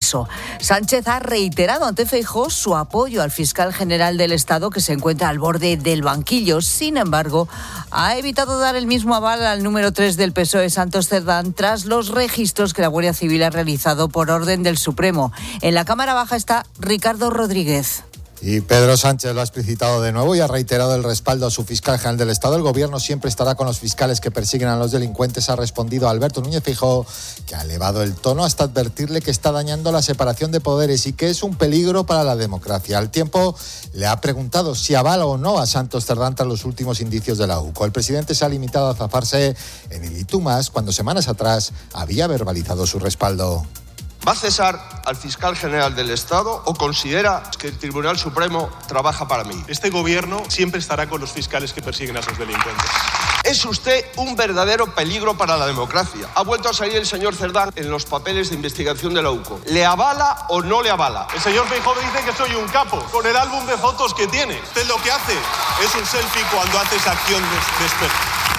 compromiso. Sánchez ha reiterado ante Feijóo su apoyo al fiscal general del Estado, que se encuentra al borde del banquillo. Sin embargo, ha evitado dar el mismo aval al número 3 del PSOE, Santos Cerdán, tras los registros que la Guardia Civil ha realizado por orden del Supremo. En la Cámara Baja está Ricardo Rodríguez. Y Pedro Sánchez lo ha explicitado de nuevo y ha reiterado el respaldo a su fiscal general del Estado. El gobierno siempre estará con los fiscales que persiguen a los delincuentes, ha respondido Alberto Núñez Feijóo, que ha elevado el tono hasta advertirle que está dañando la separación de poderes y que es un peligro para la democracia. Al tiempo, le ha preguntado si avala o no a Santos Cerdán tras los últimos indicios de la UCO. El presidente se ha limitado a zafarse en el y tú más, cuando semanas atrás había verbalizado su respaldo. ¿Va a cesar al fiscal general del Estado o considera que el Tribunal Supremo trabaja para mí? Este gobierno siempre estará con los fiscales que persiguen a sus delincuentes. Es usted un verdadero peligro para la democracia. Ha vuelto a salir el señor Cerdán en los papeles de investigación de la UCO. ¿Le avala o no le avala? El señor Feijóo dice que soy un capo, con el álbum de fotos que tiene. Usted lo que hace es un selfie cuando hace esa acción de espejo.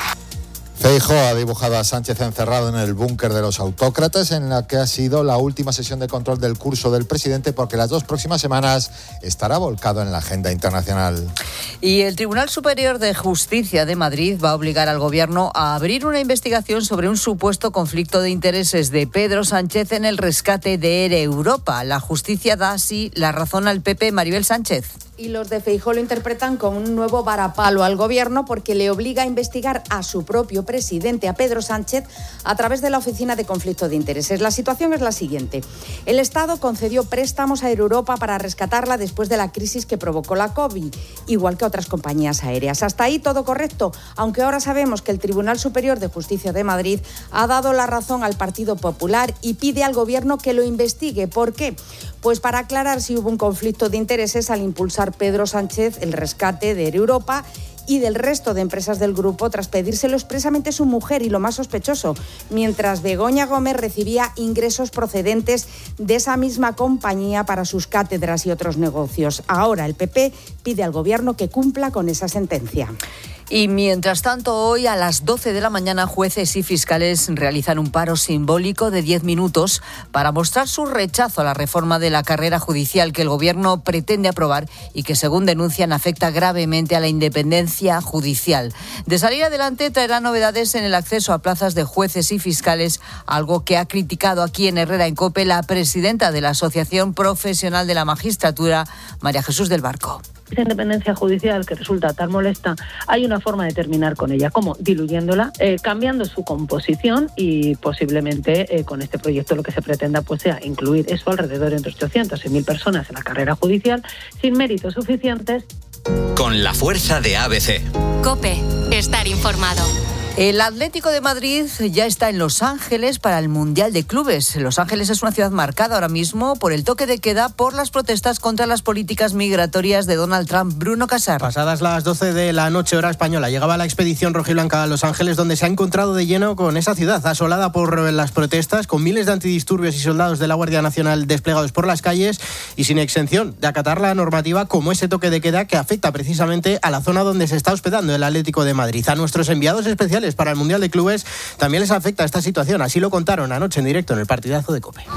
Feijóo ha dibujado a Sánchez encerrado en el búnker de los autócratas, en la que ha sido la última sesión de control del curso del presidente, porque las 2 próximas semanas estará volcado en la agenda internacional. Y el Tribunal Superior de Justicia de Madrid va a obligar al Gobierno a abrir una investigación sobre un supuesto conflicto de intereses de Pedro Sánchez en el rescate de ERE Europa. La justicia da así la razón al PP. Maribel Sánchez. Y los de Feijóo lo interpretan como un nuevo varapalo al Gobierno, porque le obliga a investigar a su propio presidente, a Pedro Sánchez, a través de la Oficina de Conflicto de Intereses. La situación es la siguiente. El Estado concedió préstamos a Europa para rescatarla después de la crisis que provocó la COVID, igual que otras compañías aéreas. Hasta ahí todo correcto, aunque ahora sabemos que el Tribunal Superior de Justicia de Madrid ha dado la razón al Partido Popular y pide al Gobierno que lo investigue. ¿Por qué? Pues para aclarar si hubo un conflicto de intereses al impulsar Pedro Sánchez el rescate de Europa y del resto de empresas del grupo, tras pedírselo expresamente su mujer. Y lo más sospechoso, mientras Begoña Gómez recibía ingresos procedentes de esa misma compañía para sus cátedras y otros negocios. Ahora el PP pide al Gobierno que cumpla con esa sentencia. Y mientras tanto, hoy a las 12 de la mañana, jueces y fiscales realizan un paro simbólico de 10 minutos para mostrar su rechazo a la reforma de la carrera judicial que el Gobierno pretende aprobar y que, según denuncian, afecta gravemente a la independencia judicial. De salir adelante, traerá novedades en el acceso a plazas de jueces y fiscales, algo que ha criticado aquí en Herrera en COPE la presidenta de la Asociación Profesional de la Magistratura, María Jesús del Barco. Esa independencia judicial que resulta tan molesta, hay una forma de terminar con ella, como diluyéndola, cambiando su composición y posiblemente con este proyecto lo que se pretenda pues sea incluir eso alrededor entre 800 y 1.000 personas en la carrera judicial sin méritos suficientes. Con la fuerza de ABC. COPE, estar informado. El Atlético de Madrid ya está en Los Ángeles para el Mundial de Clubes. Los Ángeles es una ciudad marcada ahora mismo por el toque de queda por las protestas contra las políticas migratorias de Donald Trump. Bruno Casar. Pasadas las 12 de la noche, hora española, llegaba la expedición rojiblanca a Los Ángeles, donde se ha encontrado de lleno con esa ciudad asolada por las protestas, con miles de antidisturbios y soldados de la Guardia Nacional desplegados por las calles y sin exención de acatar la normativa, como ese toque de queda que afecta precisamente a la zona donde se está hospedando el Atlético de Madrid. A nuestros enviados especiales para el Mundial de Clubes también les afecta esta situación. Así lo contaron anoche en directo en el partidazo de COPE.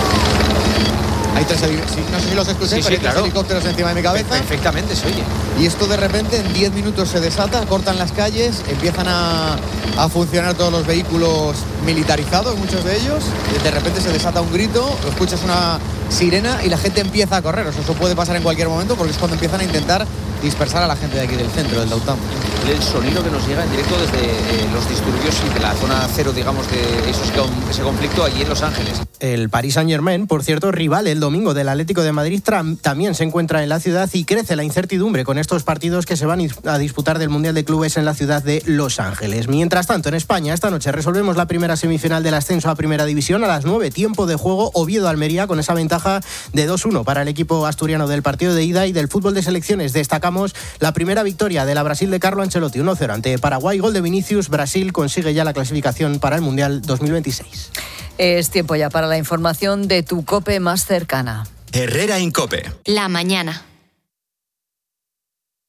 Hay tres, no sé si los escucháis, pero hay tres helicópteros encima de mi cabeza. Perfectamente se oye. Y esto de repente en 10 minutos se desata, cortan las calles, empiezan a funcionar todos los vehículos militarizados, muchos de ellos. De repente se desata un grito, escuchas una sirena y la gente empieza a correr. O sea, eso puede pasar en cualquier momento porque es cuando empiezan a intentar dispersar a la gente de aquí del centro, del downtown. El sonido que nos llega en directo desde los disturbios y de la zona cero, digamos, de ese conflicto allí en Los Ángeles. El Paris Saint-Germain, por cierto, rival el domingo del Atlético de Madrid, también se encuentra en la ciudad y crece la incertidumbre con estos partidos que se van a disputar del Mundial de Clubes en la ciudad de Los Ángeles. Mientras tanto, en España, esta noche resolvemos la primera semifinal del ascenso a Primera División a las 9, tiempo de juego Oviedo-Almería, con esa ventaja de 2-1 para el equipo asturiano del partido de ida. Y del fútbol de selecciones destacamos la primera victoria de la Brasil de Carlo Ancelotti, 1-0 ante Paraguay, gol de Vinicius. Brasil consigue ya la clasificación para el Mundial 2026. Es tiempo ya para la información de tu COPE más cercana. Herrera en COPE. La mañana.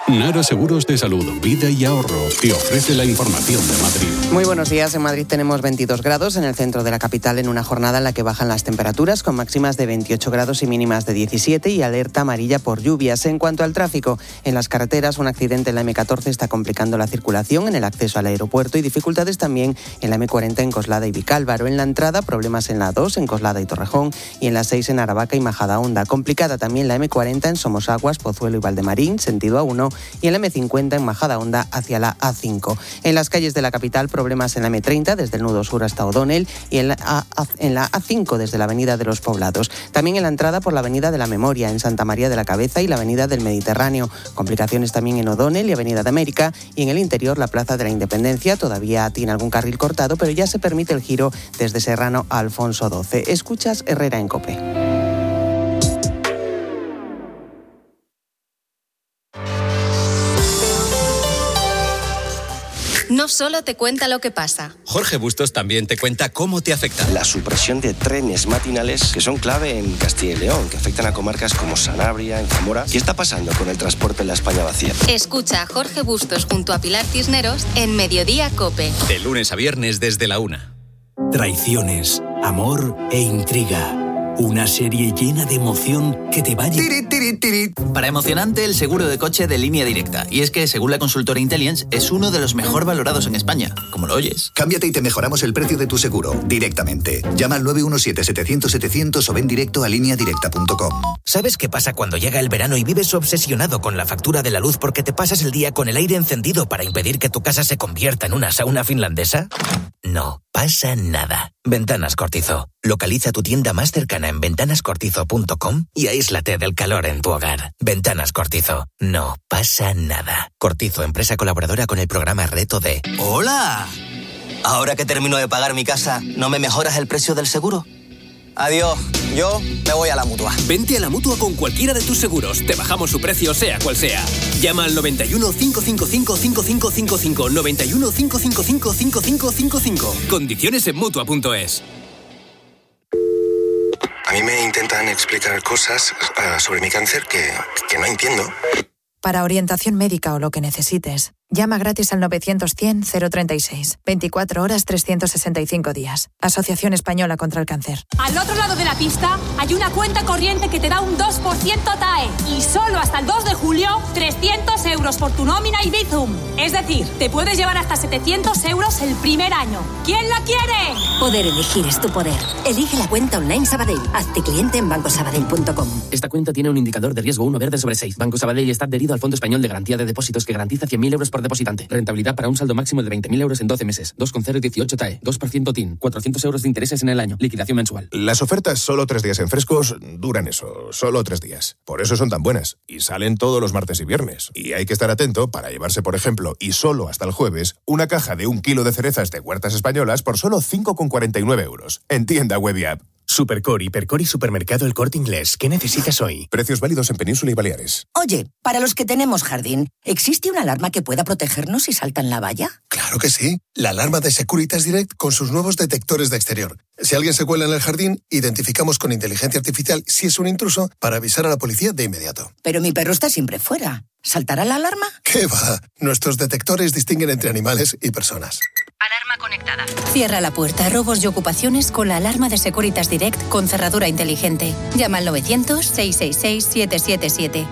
Nara Seguros de Salud, Vida y Ahorro te ofrece la información de Madrid. Muy buenos días. En Madrid tenemos 22 grados en el centro de la capital, en una jornada en la que bajan las temperaturas con máximas de 28 grados y mínimas de 17 y alerta amarilla por lluvias. En cuanto al tráfico, en las carreteras un accidente en la M14 está complicando la circulación en el acceso al aeropuerto y dificultades también en la M40 en Coslada y Vicálvaro. En la entrada problemas en la 2 en Coslada y Torrejón y en la 6 en Aravaca y Majadahonda. Complicada también la M40 en Somosaguas, Pozuelo y Valdemarín, sentido A1, y en la M50 en Majadahonda hacia la A5. En las calles de la capital, problemas en la M30 desde el nudo sur hasta O'Donnell y en la A5 desde la avenida de los Poblados. También en la entrada por la avenida de la Memoria, en Santa María de la Cabeza y la avenida del Mediterráneo. Complicaciones también en O'Donnell y avenida de América, y en el interior la Plaza de la Independencia todavía tiene algún carril cortado, pero ya se permite el giro desde Serrano a Alfonso XII. Escuchas Herrera en COPE. No solo te cuenta lo que pasa. Jorge Bustos también te cuenta cómo te afecta. La supresión de trenes matinales que son clave en Castilla y León, que afectan a comarcas como Sanabria, en Zamora. ¿Qué está pasando con el transporte en la España vacía? Escucha a Jorge Bustos junto a Pilar Cisneros en Mediodía COPE. De lunes a viernes desde la 1. Traiciones, amor e intriga. Una serie llena de emoción que te va a... Para emocionante, el seguro de coche de Línea Directa. Y es que, según la consultora Intelliance, es uno de los mejor valorados en España. Como lo oyes. Cámbiate y te mejoramos el precio de tu seguro directamente. Llama al 917-700-700 o ven directo a lineadirecta.com. ¿Sabes qué pasa cuando llega el verano y vives obsesionado con la factura de la luz porque te pasas el día con el aire encendido para impedir que tu casa se convierta en una sauna finlandesa? No pasa nada. Ventanas Cortizo. Localiza tu tienda más cercana en ventanascortizo.com y aíslate del calor en tu hogar. Ventanas Cortizo. No pasa nada. Cortizo, empresa colaboradora con el programa Reto D. ¡Hola! Ahora que termino de pagar mi casa, ¿no me mejoras el precio del seguro? Adiós, yo me voy a la Mutua. Vente a la Mutua con cualquiera de tus seguros. Te bajamos su precio, sea cual sea. Llama al 91 555 5555. 91 555 5555. Condiciones en Mutua.es. A mí me intentan explicar cosas sobre mi cáncer que no entiendo. Para orientación médica o lo que necesites, llama gratis al 900-100-036. 24 horas, 365 días. Asociación Española contra el Cáncer. Al otro lado de la pista hay una cuenta corriente que te da un 2% TAE. Y solo hasta el 2 de julio, 300 euros por tu nómina y Bizum. Es decir, te puedes llevar hasta 700 euros el primer año. ¿Quién la quiere? Poder elegir es tu poder. Elige la cuenta online Sabadell. Hazte cliente en bancosabadell.com. Esta cuenta tiene un indicador de riesgo 1 verde sobre 6. Banco Sabadell está adherido al Fondo Español de Garantía de Depósitos que garantiza 100.000 euros por depositante. Rentabilidad para un saldo máximo de 20.000 euros en 12 meses. 2,018 TAE. 2% TIN. 400 euros de intereses en el año. Liquidación mensual. Las ofertas solo 3 días en Frescos duran eso. Solo 3 días. Por eso son tan buenas. Y salen todos los martes y viernes. Y hay que estar atento para llevarse, por ejemplo, y solo hasta el jueves, una caja de 1 kilo de cerezas de Huertas Españolas por solo 5,49 euros. En tienda web y app. Supercor, Hipercor y Supermercado El Corte Inglés. ¿Qué necesitas hoy? Precios válidos en Península y Baleares. Oye, para los que tenemos jardín, ¿existe una alarma que pueda protegernos si saltan la valla? Claro que sí. La alarma de Securitas Direct con sus nuevos detectores de exterior. Si alguien se cuela en el jardín, identificamos con inteligencia artificial si es un intruso para avisar a la policía de inmediato. Pero mi perro está siempre fuera. ¿Saltará la alarma? ¿Qué va? Nuestros detectores distinguen entre animales y personas. Alarma conectada. Cierra la puerta a robos y ocupaciones con la alarma de Securitas Direct con cerradura inteligente. Llama al 900-666-777.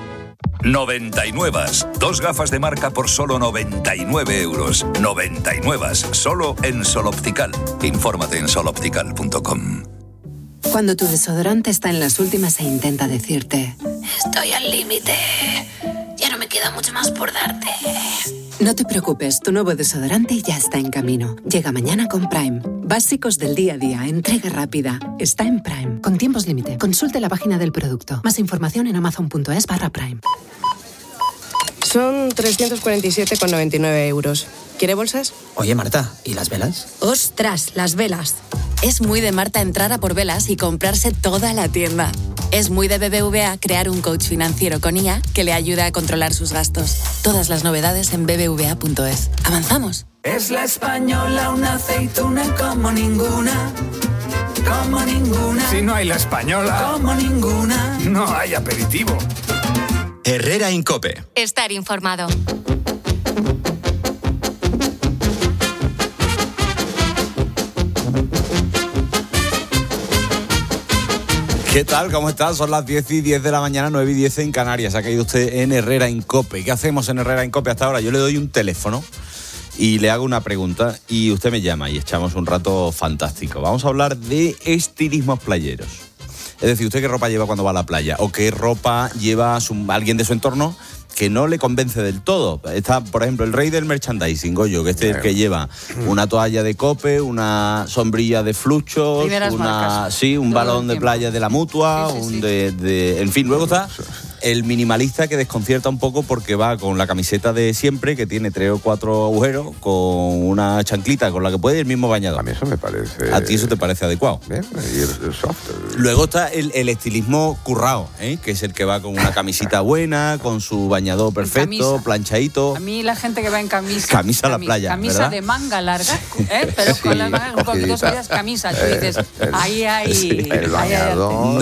99. 2 gafas de marca por solo 99 euros. 99. Solo en Sol Optical. Infórmate en soloptical.com. Cuando tu desodorante está en las últimas e intenta decirte: estoy al límite, ya no me queda mucho más por darte. No te preocupes, tu nuevo desodorante ya está en camino. Llega mañana con Prime. Básicos del día a día, entrega rápida. Está en Prime. Con tiempos límite. Consulte la página del producto. Más información en amazon.es/Prime. Son 347,99 euros. ¿Quiere bolsas? Oye, Marta, ¿y las velas? ¡Ostras, las velas! Es muy de Marta entrar a por velas y comprarse toda la tienda. Es muy de BBVA crear un coach financiero con IA que le ayuda a controlar sus gastos. Todas las novedades en bbva.es. ¿Avanzamos? Es la española, una aceituna como ninguna. Como ninguna. Si no hay la española, como ninguna. no hay aperitivo. Herrera Incope. Estar informado. ¿Qué tal? ¿Cómo están? Son las 10:10 de la mañana, 9:10 en Canarias. Ha caído usted en Herrera Incope. ¿Qué hacemos en Herrera Incope hasta ahora? Yo le doy un teléfono y le hago una pregunta y usted me llama y echamos un rato fantástico. Vamos a hablar de estilismos playeros. Es decir, ¿usted qué ropa lleva cuando va a la playa? ¿O qué ropa lleva alguien de su entorno que no le convence del todo? Está, por ejemplo, el rey del merchandising, Goyo, que es el que lleva una toalla de Cope, una sombrilla de Fluchos, un balón de playa de la Mutua, en fin, luego está el minimalista que desconcierta un poco porque va con la camiseta de siempre, que tiene 3 o 4 agujeros, con una chanclita con la que puede ir el mismo bañador. A mí eso me parece... ¿A ti eso te parece adecuado? Bien, y el soft. Luego está el estilismo currao, que es el que va con una camisita buena, con su bañador perfecto, planchadito. A mí la gente que va en camisa a la playa, camisa, ¿verdad? de manga larga, pero con las mangas un poquito subidas, camisa. Tú dices, ahí hay... El bañador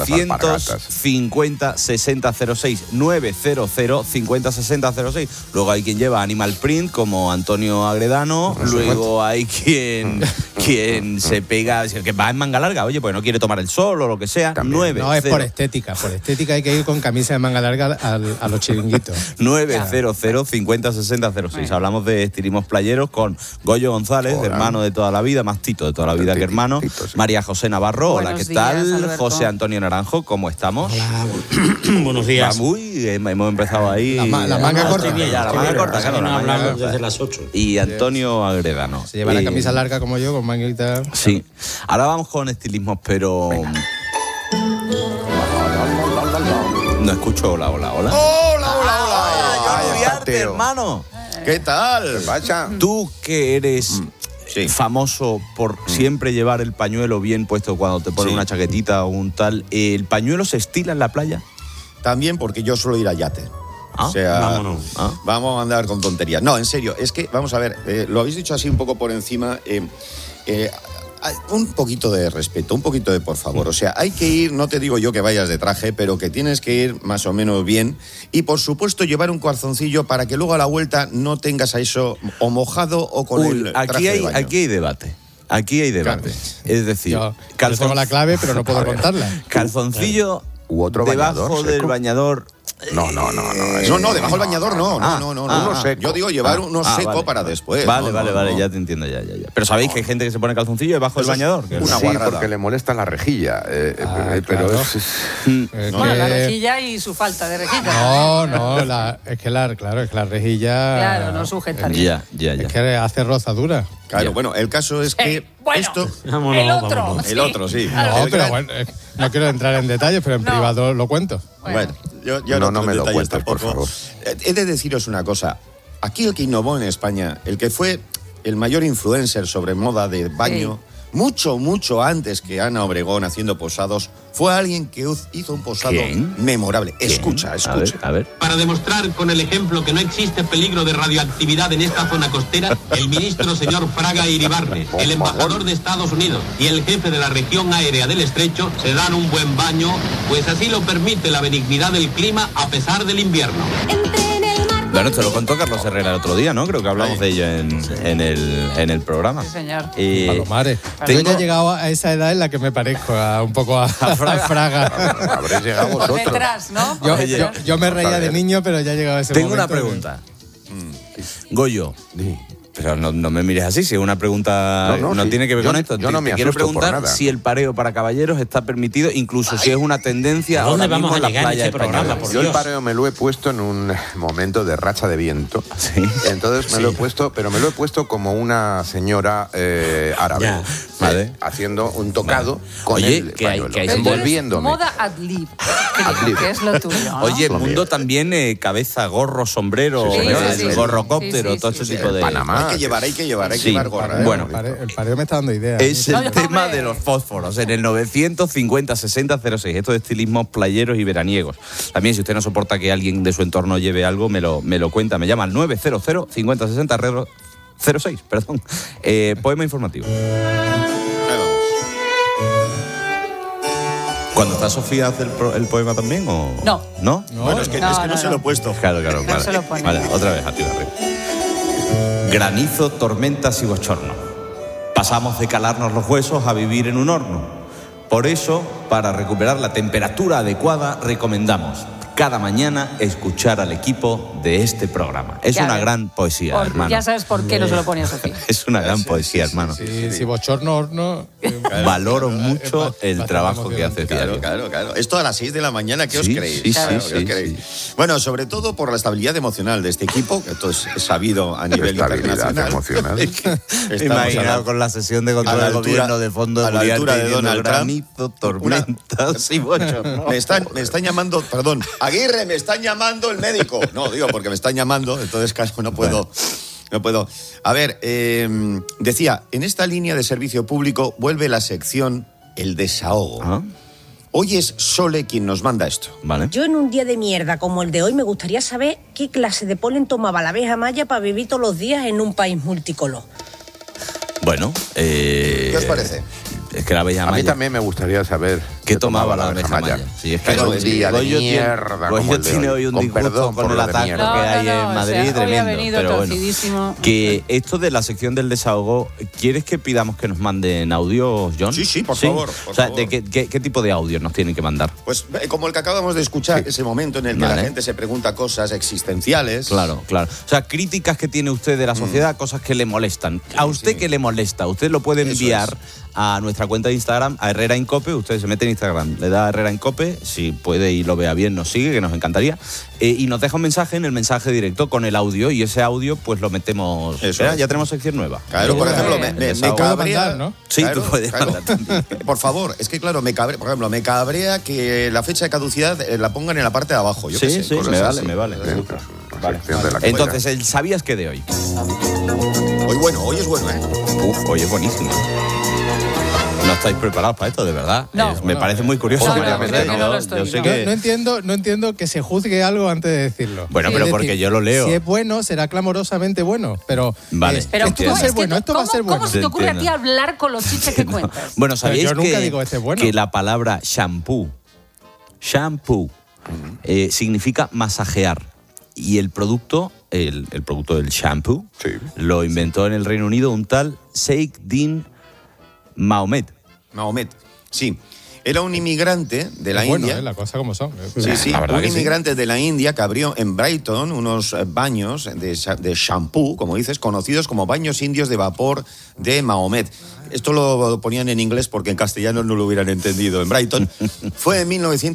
950 60 06 900 50 60 06. Luego hay quien lleva animal print como Antonio Agredano. Luego hay quien se pega, que va en manga larga, oye, pues no quiere tomar el sol o lo que sea. 9 no, es por estética hay que ir con camisa de manga larga a los chiringuitos. 900 50 60 06. Hablamos de estilismos playeros con Goyo González, hermano de toda la vida, más Tito de toda la vida que hermano. Sí. María José Navarro, hola, ¿qué tal? Alberto. José Antonio Naranjo, ¿cómo estamos? Hola, buenos días. Hemos empezado ahí. La manga corta. La manga corta, claro. No hablamos desde las 8. Y Antonio Agredano. Se lleva la camisa larga como yo, con manguita. Sí. Ahora vamos con estilismos, pero... No escucho hola. ¡Hola! Hermano. ¿Qué tal? ¿Qué pasa? Tú que eres... famoso por siempre llevar el pañuelo bien puesto cuando te pones una chaquetita o un tal. ¿El pañuelo se estila en la playa? También porque yo suelo ir a yate. O sea, vamos a andar con tonterías. No, en serio, es que, vamos a ver, lo habéis dicho así un poco por encima. Un poquito de respeto, un poquito de por favor. O sea, hay que ir, no te digo yo que vayas de traje, pero que tienes que ir más o menos bien. Y por supuesto llevar un calzoncillo para que luego a la vuelta no tengas a eso o mojado o con el traje de baño. Aquí hay debate. Claro. Es decir, yo tengo la clave, pero no puedo contarla. Calzoncillo u otro debajo bañador del bañador. No, debajo del bañador no. Yo digo llevar uno seco para después. Vale, ya te entiendo, ya. Pero ¿sabéis que hay gente que se pone calzoncillo debajo del bañador? Una guarrada. Porque le molesta la rejilla. Pero bueno, la rejilla y su falta de rejilla. Es que la rejilla... Claro, no sujeta. Ya. Es que hace rozadura. Claro, bueno, el caso es que esto... El otro, sí. No, pero bueno, no quiero entrar en detalles, pero en privado lo cuento. Bueno, yo no me lo cuentes, por favor. He de deciros una cosa. Aquí el que innovó en España, el que fue el mayor influencer sobre moda de baño, mucho antes que Ana Obregón haciendo posados, fue alguien que hizo un posado memorable. ¿Quién? Escucha. A ver. Para demostrar con el ejemplo que no existe peligro de radioactividad en esta zona costera, el ministro señor Fraga Iribarne, el embajador de Estados Unidos y el jefe de la región aérea del Estrecho se dan un buen baño, pues así lo permite la benignidad del clima a pesar del invierno. Bueno, te lo contó Carlos Herrera el otro día, ¿no? Creo que hablamos de ello en el programa. Sí, señor. Palomares. Yo ya he llegado a esa edad en la que me parezco un poco a Fraga. Habréis llegado vosotros. Por detrás, ¿no? Yo me reía de niño, pero ya he llegado a ese momento. Tengo una pregunta. Goyo. Pero no me mires así, si es una pregunta no tiene que ver con esto. Yo no me quiero preguntar si el pareo para caballeros está permitido, incluso si es una tendencia ahora mismo en la playa española. Yo el pareo me lo he puesto en un momento de racha de viento. ¿Sí? Entonces me lo he puesto como una señora árabe, ¿vale? Haciendo un tocado con el pañuelo, envolviéndome. Moda ad-lib, que es lo tuyo, ¿no? Oye, el mundo también, cabeza, gorro, sombrero, gorrocóptero, todo ese tipo de... Panamá. Hay que llevar gorra. Bueno, el pareo me está dando ideas. Es el tema de los fósforos en el 950 60 06. Esto de estilismos playeros y veraniegos. También, si usted no soporta que alguien de su entorno lleve algo, me lo cuenta. Me llama al 900 50 60 06. Poema informativo. ¿Cuando está Sofía hace el poema también o...? No. ¿No? Bueno, es que no se lo he puesto. Claro, No vale. se lo pone. Vale, otra vez, a ti, arriba. Granizo, tormentas y bochorno. Pasamos de calarnos los huesos a vivir en un horno. Por eso, para recuperar la temperatura adecuada, recomendamos cada mañana escuchar al equipo de este programa. Es Ya una ves. gran poesía, hermano. Ya sabes por qué no se lo pone a Sofía. Es una gran poesía, hermano. Si bochorno, horno... Valoro mucho el trabajo que hace diario. Claro. Esto a las 6 de la mañana, ¿qué os creéis? Sí, Claro, sí, ¿qué os sí, creéis? Bueno, sobre todo por la estabilidad emocional de este equipo, que esto es sabido a nivel internacional. Emocional. Imaginado con la sesión de control del gobierno de fondo a la altura de Donald Trump. Granizo, tormentas y bochorno. Me están llamando, perdón, Aguirre, me están llamando el médico. No, digo, porque me están llamando, entonces claro, no puedo. A ver, decía, en esta línea de servicio público vuelve la sección El Desahogo. Hoy es Sole quien nos manda esto. Vale. Yo en un día de mierda como el de hoy me gustaría saber qué clase de polen tomaba la abeja maya para vivir todos los días en un país multicolor. Bueno, ¿qué os parece? Es que la abeja maya... A mí también me gustaría saber ¿qué tomaba la abeja maya? Sí, es que un día de mierda como el de tiene hoy. hoy un Con disgusto perdón con por el lo de ataque mierda. que hay en Madrid, hoy ha tremendo. venido Pero bueno, torcidísimo. que esto de la sección del desahogo, ¿quieres que pidamos que nos manden audios, John? Sí, por favor. O sea, ¿de qué tipo de audios nos tienen que mandar? Pues como el que acabamos de escuchar, ese momento en el que la gente se pregunta cosas existenciales. Claro. O sea, críticas que tiene usted de la sociedad, cosas que le molestan. ¿A usted qué le molesta? Usted lo puede enviar a nuestra cuenta de Instagram, a Herrera Incope. Usted se mete en Instagram, le da a Herrera Incope, si puede y lo vea bien, nos sigue, que nos encantaría. Y nos deja un mensaje en el mensaje directo con el audio, y ese audio pues lo metemos. Espera, ya tenemos sección nueva. Claro, por ejemplo, me cabrea, mandar, ¿no? Sí, claro, tú puedes mandar también. Por favor, es que claro, me cabrea que la fecha de caducidad la pongan en la parte de abajo. Yo qué sé, Sí, cosas me vale. Vale. Entonces, el ¿sabías qué de hoy? Hoy es bueno, ¿eh? Hoy es buenísimo. No estáis preparados para esto, de verdad. No. Me parece muy curioso. No, creo que no lo estoy. Yo sé No. que... No entiendo que se juzgue algo antes de decirlo. Bueno, Es pero decir, porque yo lo leo. Si es bueno, será clamorosamente bueno. Pero, Vale. Pero esto va a ser bueno, esto va a ser bueno. ¿Cómo se te ocurre a ti hablar con los chistes que cuentas? Bueno, ¿sabíais yo nunca digo este es bueno. que la palabra shampoo significa masajear? Y el producto, el producto del shampoo, lo inventó en el Reino Unido un tal Sheikh Din Mahomet. Sí. Era un inmigrante de la bueno, India. la cosa como son. Sí, un inmigrante de la India que abrió en Brighton unos baños de shampoo, como dices, conocidos como baños indios de vapor de Mahomet. Esto lo ponían en inglés porque en castellano no lo hubieran entendido. En Brighton fue en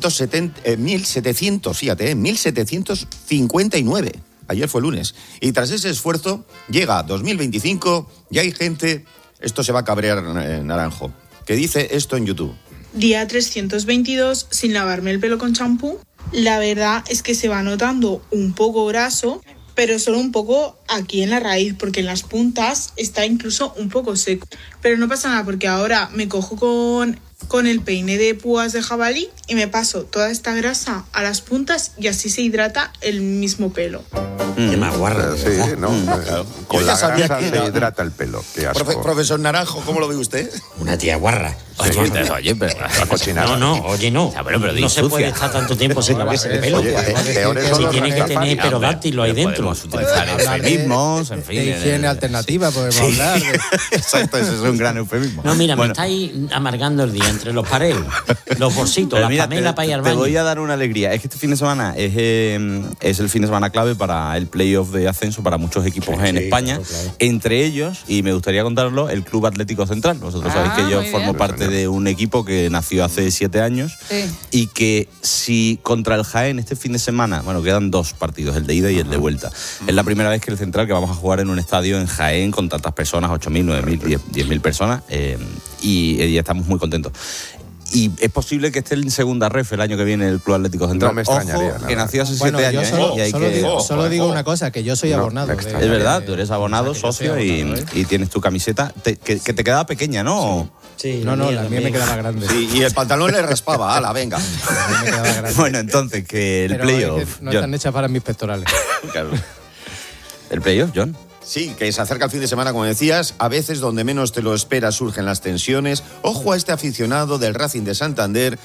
1759. Ayer fue lunes. Y tras ese esfuerzo, llega 2025 y hay gente, esto se va a cabrear Naranjo, que dice esto en YouTube. Día 322 sin lavarme el pelo con champú. La verdad es que se va notando un poco graso, pero solo un poco aquí en la raíz, porque en las puntas está incluso un poco seco. Pero no pasa nada, porque ahora me cojo con el peine de púas de jabalí y me paso toda esta grasa a las puntas y así se hidrata el mismo pelo. Qué más guarra. Sí, no. Con la grasa se hidrata el pelo. Qué asco. Profesor Naranjo, ¿cómo lo ve usted? Una tía guarra. Oye, pero... Oye, no. No se puede estar tanto tiempo sin lavarse el pelo. Si tiene que tener perodáctilo ahí dentro. Podemos utilizar eufemismos, en fin. De higiene alternativa podemos hablar. Exacto, ese es un gran eufemismo. No, mira, me estáis amargando el día entre los pareos, los bolsitos, la Pamela para ir al baño. Te voy a dar una alegría. Es que este fin de semana es el fin de semana clave para el playoff de ascenso para muchos equipos en España. Claro. Entre ellos, y me gustaría contarlo, el Club Atlético Central. Vosotros sabéis que yo formo parte de un equipo que nació hace 7 años y que si contra el Jaén este fin de semana, bueno, quedan 2 partidos, el de ida y el de vuelta. Es la primera vez que el Central, que vamos a jugar en un estadio en Jaén con tantas personas, 8.000, 9.000, 10.000 personas, y estamos muy contentos. Y es posible que esté en segunda ref el año que viene el Club Atlético Central. No me extrañaría. Ojo, que nació hace 7 años. Solo digo una cosa, que yo soy abonado. Es verdad, tú eres abonado, socio, y tienes tu camiseta que te quedaba pequeña, ¿no? Sí, no, la mía me quedaba grande. Sí, y el pantalón le raspaba, ala, venga. Bueno, entonces, que el playoff... Es que no están hechas para mis pectorales. Claro. ¿El playoff, John? Sí, que se acerca el fin de semana, como decías, a veces donde menos te lo esperas surgen las tensiones. Ojo a este aficionado del Racing de Santander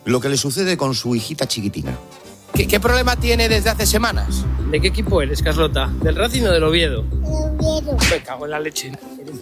lo que le sucede con su hijita chiquitina. ¿Qué problema tiene desde hace semanas? ¿De qué equipo eres, Carlota? ¿Del Racing o del Oviedo? Oviedo. Me cago en la leche.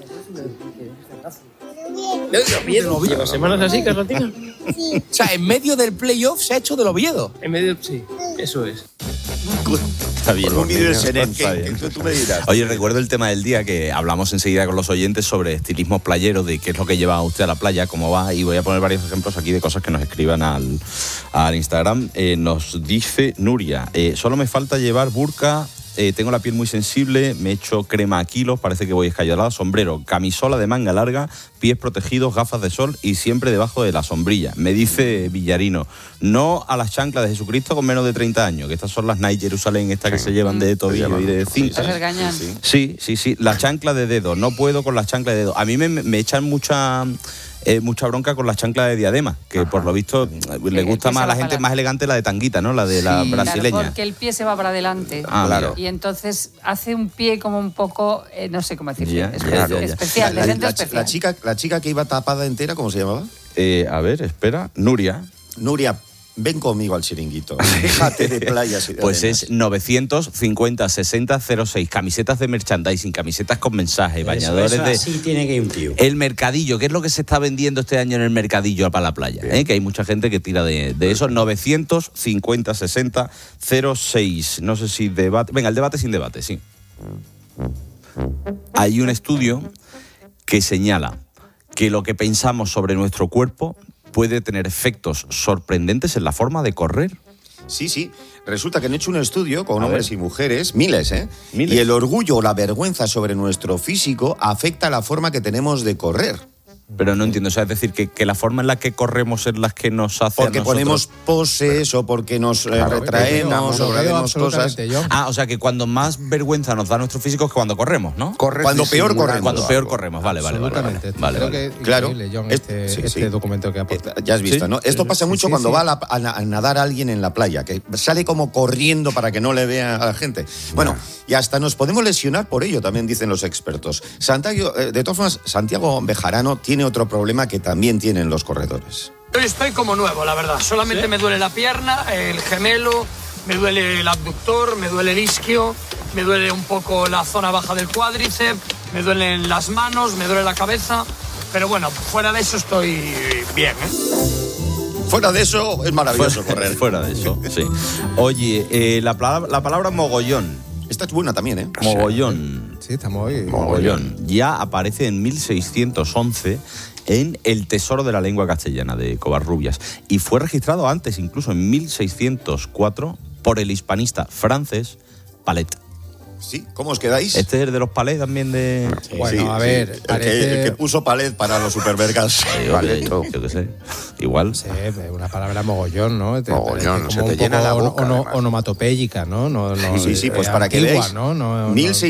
¿Del Oviedo? ¿Lleva semanas así, Carlotina? Sí. O sea, en medio del playoff se ha hecho del Oviedo. En medio, sí, eso es. Está bien. Por un vídeo de Seren, tú me dirás. Oye, recuerdo el tema del día que hablamos enseguida con los oyentes sobre estilismo playero, de qué es lo que lleva usted a la playa, cómo va, y voy a poner varios ejemplos aquí de cosas que nos escriban al Instagram. Nos dice Nuria, solo me falta llevar burka. Tengo la piel muy sensible, me echo crema a kilos, parece que voy escayolada, sombrero, camisola de manga larga, pies protegidos, gafas de sol y siempre debajo de la sombrilla. Me dice Villarino, no a las chanclas de Jesucristo con menos de 30 años, que estas son las Nike Jerusalén, estas que se llevan de tobillo y de cinta. Sí, la chancla de dedo, no puedo con las chanclas de dedo. A mí me echan mucha bronca con la chancla de diadema, que por lo visto le gusta más a la gente más elegante la de tanguita, ¿no? La de la brasileña. Claro, porque el pie se va para adelante. Claro. Y entonces hace un pie como un poco, no sé cómo decirlo, especial, La chica que iba tapada entera, ¿cómo se llamaba? A ver, espera, Nuria, ven conmigo al chiringuito. Déjate de playas y de pues arenas. es 950-60-06. Camisetas de merchandising, camisetas con mensajes, bañadores de... Así tiene que ir un tío. El mercadillo, ¿qué es lo que se está vendiendo este año en el mercadillo para la playa? Que hay mucha gente que tira de eso. 950-60-06. No sé si debate... Venga, el debate sin debate, sí. Hay un estudio que señala que lo que pensamos sobre nuestro cuerpo puede tener efectos sorprendentes en la forma de correr. Sí. Resulta que han hecho un estudio con hombres y mujeres, miles. Y el orgullo o la vergüenza sobre nuestro físico afecta a la forma que tenemos de correr. Pero no entiendo, o sea, es decir, que la forma en la que corremos es la que nos hace porque a nosotros... ponemos poses o porque nos retraemos o hacemos cosas. O sea, que cuando más vergüenza nos da nuestro físico es cuando corremos, ¿no? Cuando peor corremos. Cuando peor corremos, vale. Creo que claro. John, este documento que aporta. Ya has visto, ¿no? Esto pasa mucho cuando va a nadar alguien en la playa, que sale como corriendo para que no le vea a la gente. Bueno, y hasta nos podemos lesionar por ello, también dicen los expertos. De todas formas, Santiago Bejarano tiene otro problema que también tienen los corredores. Hoy estoy como nuevo, la verdad. Solamente me duele la pierna, el gemelo, me duele el abductor, me duele el isquio, me duele un poco la zona baja del cuádriceps, me duelen las manos, me duele la cabeza. Pero bueno, fuera de eso estoy bien, Fuera de eso es maravilloso correr. Fuera de eso, sí. Oye, la palabra mogollón. Esta es buena también, Mogollón. Sí, estamos hoy. Mogollón. Ya aparece en 1611 en El Tesoro de la Lengua Castellana de Covarrubias. Y fue registrado antes, incluso en 1604, por el hispanista francés Palet. Sí, ¿cómo os quedáis? Este es el de los palets también de... Sí, bueno, a ver... El que puso palet para los supermercados. Yo qué sé. Igual. Sí, una palabra mogollón, ¿no? Mogollón, se te llena la boca. Onomatopéyica, ¿no? Sí, pues para antigua, que veáis. ¿no?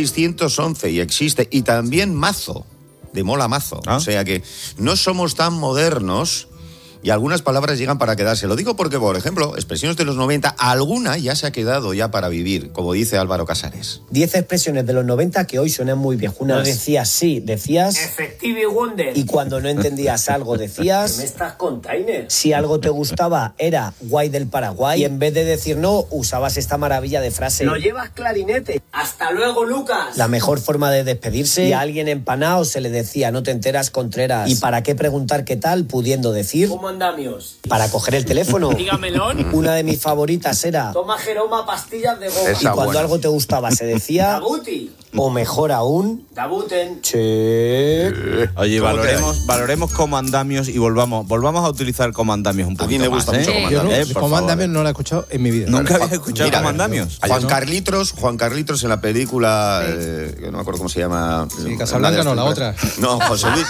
1611 y existe. Y también mazo, de mola mazo. O sea que no somos tan modernos... Y algunas palabras llegan para quedarse. Lo digo porque, por ejemplo, expresiones de los 90, alguna ya se ha quedado ya para vivir, como dice Álvaro Casares. 10 expresiones de los 90 que hoy suenan muy viejunas. No decías sí, decías... Effective Wonder. Y cuando no entendías algo decías... ¿Qué me estás container? Si algo te gustaba era guay del Paraguay. Y en vez de decir no, usabas esta maravilla de frase... Lo llevas clarinete. Hasta luego, Lucas. La mejor forma de despedirse. Y a alguien empanado se le decía no te enteras, Contreras. ¿Y para qué preguntar qué tal pudiendo decir... Andamios. Para coger el teléfono. Dígamelo. Una de mis favoritas era... Toma Jeroma pastillas de goma. Y cuando algo te gustaba se decía... Dabuti. O mejor aún... Dabuten. Che. Oye, valoremos como andamios y volvamos a utilizar como andamios un poquito. A mí me gusta mucho como andamios. Como andamios no lo he escuchado en mi vida. ¿Nunca habías escuchado como andamios? Juan Carlitos en la película... yo no me acuerdo cómo se llama... Sí, Casablanca no, la otra. No, José Luis...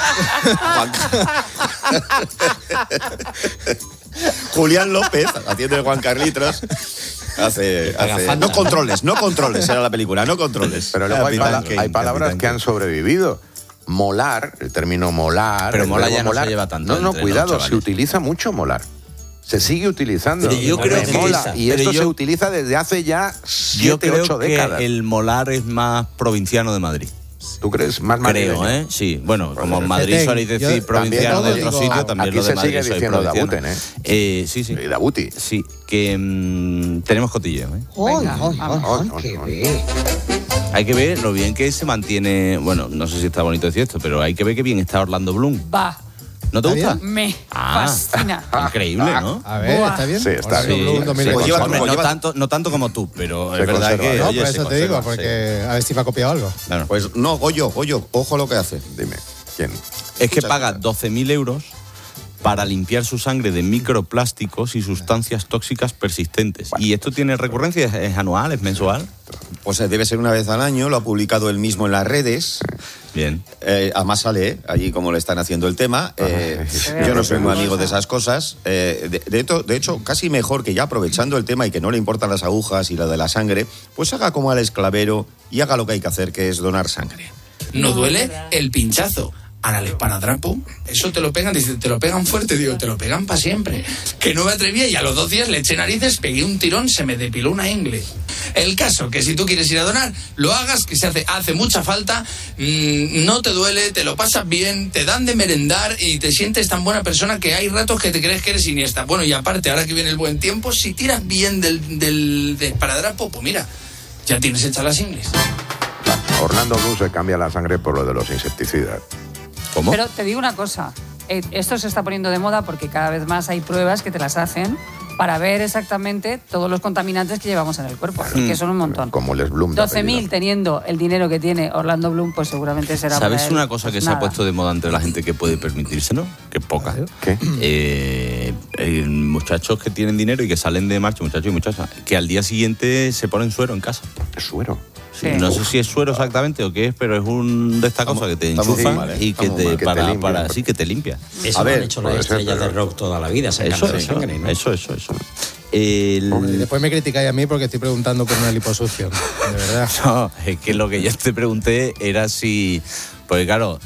Julián López, haciendo de Juan Carlitos, hace no controles, era la película, no controles. Pero luego hay palabras que han sobrevivido. Molar, el término molar... Pero molar ya no se lleva tanto. No, cuidado, se utiliza mucho molar. Se sigue utilizando. Pero yo creo que mola, y esto se utiliza desde hace ya 7, 8 décadas. Yo creo que el molar es más provinciano de Madrid. ¿Tú crees? Más madrileño. Creo, ¿eh? Sí. Bueno, como en Madrid soléis decir provinciano de otro sitio, también lo de Madrid se sigue diciendo Dabuten, ¿eh? Sí. Y Dabuti. Sí, que tenemos cotilleo, ¿eh? Hay que ver lo bien que se mantiene. Bueno, no sé si está bonito decir esto, pero hay que ver qué bien está Orlando Bloom. Va. ¿No te gusta? Me fascina. Increíble, ¿no? A ver, ¿está bien? Sí, está bien. Hombre, no tanto como tú, pero es verdad que... No, por eso te digo, porque a ver si me ha copiado algo. Claro. Pues no, Goyo, ojo lo que hace. Dime, ¿quién? Es que paga 12.000 euros para limpiar su sangre de microplásticos y sustancias tóxicas persistentes. ¿Y esto tiene recurrencia? ¿Es anual? ¿Es mensual? Pues debe ser una vez al año, lo ha publicado él mismo en las redes. Bien. Además sale allí como le están haciendo el tema. Yo no soy muy amigo de esas cosas. De hecho, casi mejor que ya aprovechando el tema y que no le importan las agujas y lo de la sangre, pues haga como Alex Clavero y haga lo que hay que hacer, que es donar sangre. ¿No duele? El pinchazo. Ahora el esparadrapo, eso te lo pegan, dice, te lo pegan fuerte, digo, te lo pegan para siempre. Que no me atrevía y a los 2 días le eché narices, pegué un tirón, se me depiló una ingle. El caso, que si tú quieres ir a donar, lo hagas, que hace mucha falta, no te duele, te lo pasas bien, te dan de merendar y te sientes tan buena persona que hay ratos que te crees que eres Iniesta. Bueno, y aparte, ahora que viene el buen tiempo, si tiras bien del esparadrapo, pues mira, ya tienes hechas las ingles. Orlando Bloom se cambia la sangre por lo de los insecticidas. ¿Cómo? Pero te digo una cosa, esto se está poniendo de moda porque cada vez más hay pruebas que te las hacen para ver exactamente todos los contaminantes que llevamos en el cuerpo, que son un montón. Como Les Bloom. 12.000 teniendo el dinero que tiene Orlando Bloom, pues seguramente será. ¿Sabes para él, una cosa que se ha puesto de moda entre la gente que puede permitírselo? Que poca. ¿Qué? Muchachos que tienen dinero y que salen de marcha, muchachos y muchachas, que al día siguiente se ponen suero en casa. ¿Suero? Sí. No sé si es suero exactamente o qué es, pero es un de estas cosas que te enchufa y que te que te limpia. Eso lo han hecho las estrellas de rock toda la vida, sacando sangre, ¿no? Eso. Y después me criticáis a mí porque estoy preguntando por una liposucción, de verdad. No, es que lo que yo te pregunté era si... Porque claro,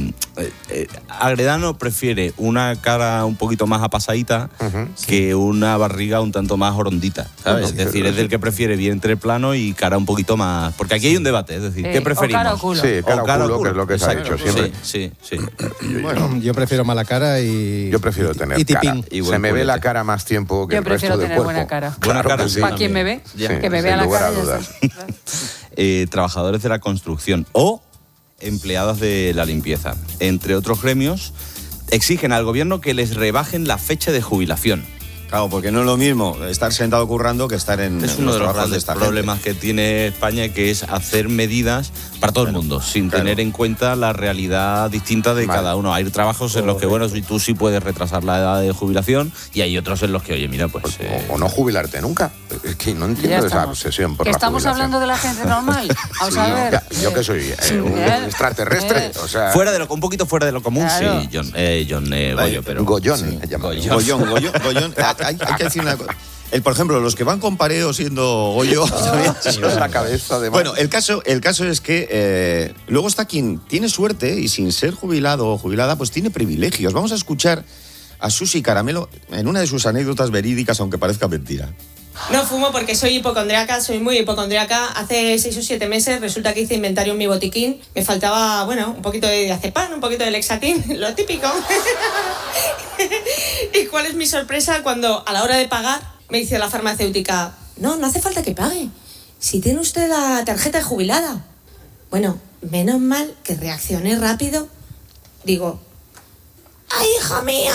Agredano prefiere una cara un poquito más apasadita que una barriga un tanto más horondita, ¿sabes? Es decir, es del que prefiere vientre plano y cara un poquito más... Porque aquí hay un debate, es decir, ¿qué preferimos? O cara o culo. Sí, cara o culo, que es lo que se ha dicho siempre. Sí. Bueno, yo prefiero mala cara y... Yo prefiero tener cara. Se me ve la cara más tiempo que el resto del cuerpo. Yo prefiero tener buena cara. Buena cara, sí. ¿Para quién me ve? Que me vea la cara y ya está. Trabajadores de la construcción o empleadas de la limpieza, entre otros gremios, exigen al gobierno que les rebajen la fecha de jubilación. Claro, porque no es lo mismo estar sentado currando que estar en... Es uno de los grandes problemas que tiene España, que es hacer medidas para todo el mundo, sin tener en cuenta la realidad distinta de cada uno. Hay trabajos en los que, bueno, tú sí puedes retrasar la edad de jubilación y hay otros en los que, oye, mira, pues... O no jubilarte nunca. Es que no entiendo esa obsesión por la ¿Estamos jubilación. hablando de la gente normal? Vamos a ver. Yo que soy un extraterrestre, o sea... un poquito fuera de lo común, claro. Sí, Goyo, pero... Goyón. Goyón. Hay que decir una cosa. Por ejemplo, los que van con pareo siendo Goyo la cabeza de... Bueno, el caso es que luego está quien tiene suerte y sin ser jubilado o jubilada, pues tiene privilegios. Vamos a escuchar a Susi Caramelo en una de sus anécdotas verídicas, aunque parezca mentira. No fumo porque soy hipocondriaca, soy muy hipocondriaca. Hace 6 o 7 meses resulta que hice inventario en mi botiquín. Me faltaba, bueno, un poquito de diazepam, un poquito de Lexatin, lo típico. ¿Y cuál es mi sorpresa cuando a la hora de pagar me dice la farmacéutica: no hace falta que pague, si tiene usted la tarjeta de jubilada? Bueno, menos mal que reaccioné rápido. Digo: ¡ay, hija mía!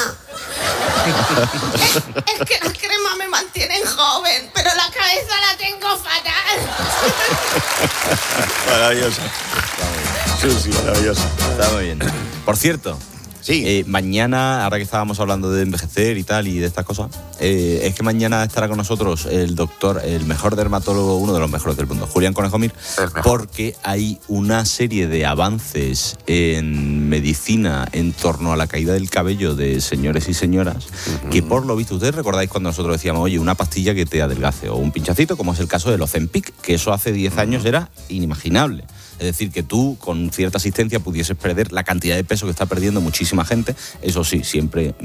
Es que las cremas me mantienen joven, pero la cabeza la tengo fatal. Maravilloso. Sí, maravilloso. Está muy bien. Por cierto, sí. Mañana, ahora que estábamos hablando de envejecer y tal y de estas cosas, es que mañana estará con nosotros el doctor, el mejor dermatólogo, uno de los mejores del mundo, Julián Conejo Mir, porque hay una serie de avances en medicina en torno a la caída del cabello de señores y señoras, que por lo visto, ustedes recordáis cuando nosotros decíamos, oye, una pastilla que te adelgace o un pinchacito, como es el caso del Ozempic, que eso hace 10 años era inimaginable. Es decir, que tú con cierta asistencia pudieses perder la cantidad de peso que está perdiendo muchísima gente, eso sí, siempre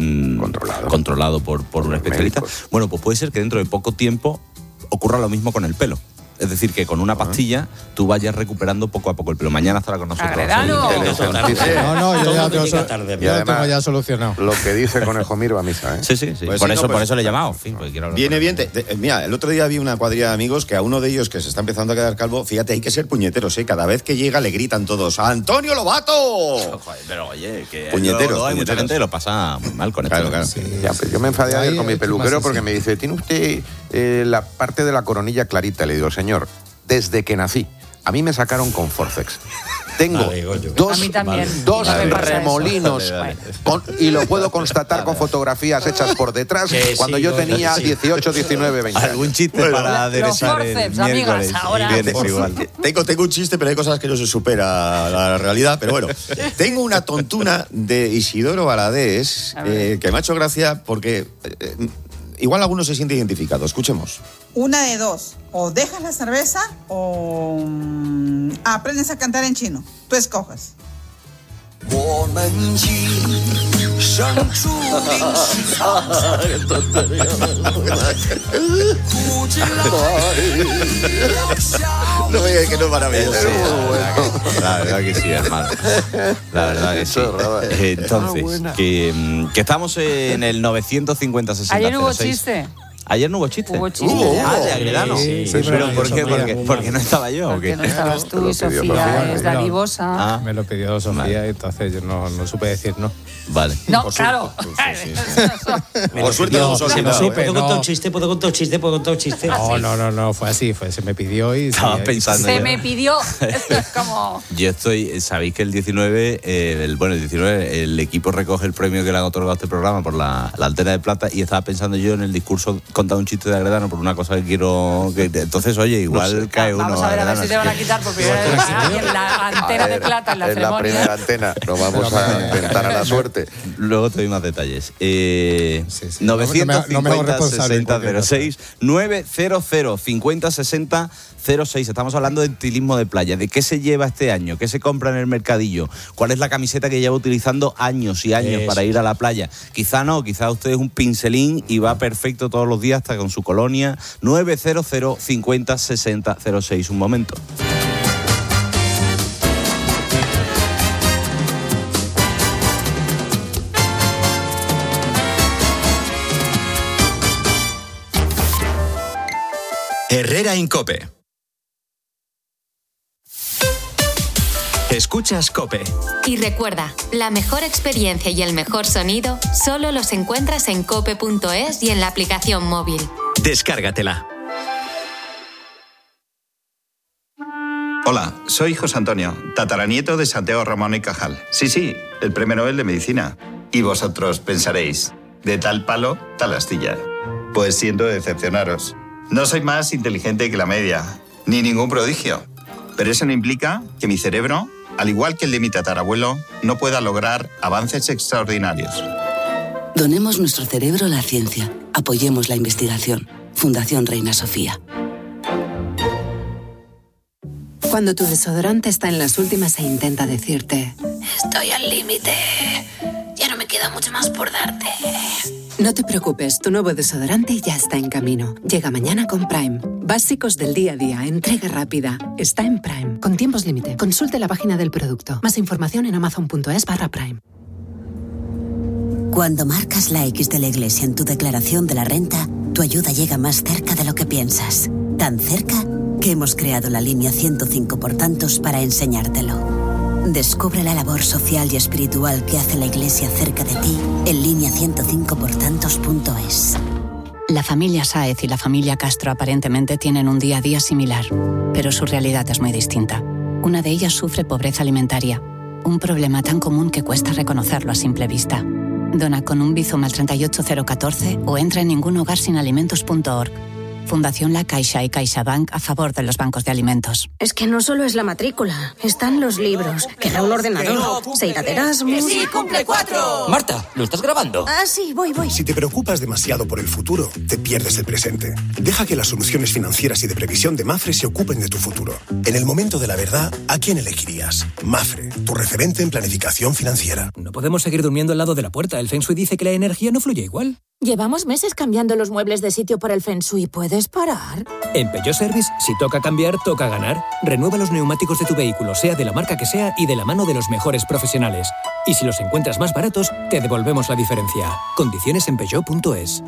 controlado por un especialista. Médicos. Bueno, pues puede ser que dentro de poco tiempo ocurra lo mismo con el pelo. Es decir, que con una pastilla tú vayas recuperando poco a poco el pelo. Mañana estará con nosotros. No, yo ya lo tengo ya solucionado. Lo que dice Conejo Mir va a misa, ¿eh? Sí. Pues por eso le he llamado. En fin, viene bien. Mira, el otro día vi una cuadrilla de amigos que a uno de ellos que se está empezando a quedar calvo, fíjate, hay que ser puñeteros, ¿eh? Cada vez que llega le gritan todos ¡Antonio Lobato! Joder, pero oye, que puñeteros, hay mucha gente que lo pasa muy mal con esto. Claro. Sí. Ya, pues yo me enfadé ayer con mi peluquero porque me dice, ¿tiene usted la parte de la coronilla clarita? Le digo, señor, desde que nací, a mí me sacaron con Forceps. Tengo dos remolinos y lo puedo constatar con fotografías hechas por detrás cuando yo tenía 18, 19, 20 años. ¿Algún chiste para aderezar el miércoles? Tengo un chiste, pero hay cosas que no se supera la realidad. Pero bueno, tengo una tontuna de Isidoro Valadez que me ha hecho gracia porque igual algunos se sienten identificados. Escuchemos. Una de dos, o dejas la cerveza o aprendes a cantar en chino. Tú escoges. No me digas que no es maravilloso. La verdad que sí, hermano. La verdad que sí. Entonces, que estamos en el 950-60. Ayer hubo chiste. Ayer no hubo chiste. De Agredano. Sí, pero ¿por qué? Porque no estaba yo. Porque no estabas tú y Sofía es dadivosa. Me lo pidió Sofía y entonces yo no supe decir no. Vale. No, claro. Por suerte no ¿Puedo contar un chiste? No, fue así. Se me pidió y... Estaba pensando. Se me pidió. Esto es como... Yo sabéis que el 19, el equipo recoge el premio que le han otorgado a este programa por la Antena de Plata y estaba pensando yo en el discurso contar un chiste de Agredano por una cosa que quiero... entonces, oye, igual cae uno. Vamos a ver si te van a quitar por primera vez en la Antena de Plata en la ceremonia. En la primera antena. No vamos a inventar a la suerte. Luego te doy más detalles. 950-60-06 900-50-60-06. Estamos hablando de estilismo de playa. ¿De qué se lleva este año? ¿Qué se compra en el mercadillo? ¿Cuál es la camiseta que lleva utilizando años y años para ir a la playa? Quizá no, quizá usted es un pincelín y va perfecto todos los días hasta con su colonia. 900-50-60-06. Un momento. Herrera Incope. Escuchas COPE. Y recuerda, la mejor experiencia y el mejor sonido solo los encuentras en cope.es y en la aplicación móvil. Descárgatela. Hola, soy José Antonio, tataranieto de Santiago Ramón y Cajal. Sí, el Premio Nobel de Medicina. Y vosotros pensaréis, de tal palo, tal astilla. Pues siento decepcionaros. No soy más inteligente que la media, ni ningún prodigio. Pero eso no implica que mi cerebro, al igual que el de mi tatarabuelo, no pueda lograr avances extraordinarios. Donemos nuestro cerebro a la ciencia. Apoyemos la investigación. Fundación Reina Sofía. Cuando tu desodorante está en las últimas e intenta decirte: estoy al límite, ya no me queda mucho más por darte. No te preocupes, tu nuevo desodorante ya está en camino. Llega mañana con Prime. Básicos del día a día, entrega rápida. Está en Prime, con tiempos límite. Consulte la página del producto. Más información en amazon.es/Prime. Cuando marcas la X de la Iglesia en tu declaración de la renta, tu ayuda llega más cerca de lo que piensas. Tan cerca que hemos creado la línea 105 por tantos para enseñártelo. Descubre la labor social y espiritual que hace la Iglesia cerca de ti en línea105portantos.es. La familia Sáez y la familia Castro aparentemente tienen un día a día similar, pero su realidad es muy distinta. Una de ellas sufre pobreza alimentaria, un problema tan común que cuesta reconocerlo a simple vista. Dona con un Bizum al 38014 o entra en ningunhogarsinalimentos.org. Fundación La Caixa y CaixaBank a favor de los bancos de alimentos. Es que no solo es la matrícula, están los libros, queda un ordenador, se irá de Erasmus... ¡Sí, cumple 4! Marta, ¿lo estás grabando? Ah, sí, voy. Si te preocupas demasiado por el futuro, te pierdes el presente. Deja que las soluciones financieras y de previsión de Mafre se ocupen de tu futuro. En el momento de la verdad, ¿a quién elegirías? Mafre, tu referente en planificación financiera. No podemos seguir durmiendo al lado de la puerta. El Feng Shui dice que la energía no fluye igual. Llevamos meses cambiando los muebles de sitio por el Feng Shui. ¿Puedes parar? En Peugeot Service, si toca cambiar, toca ganar. Renueva los neumáticos de tu vehículo, sea de la marca que sea y de la mano de los mejores profesionales. Y si los encuentras más baratos, te devolvemos la diferencia. Condiciones en Peugeot.es.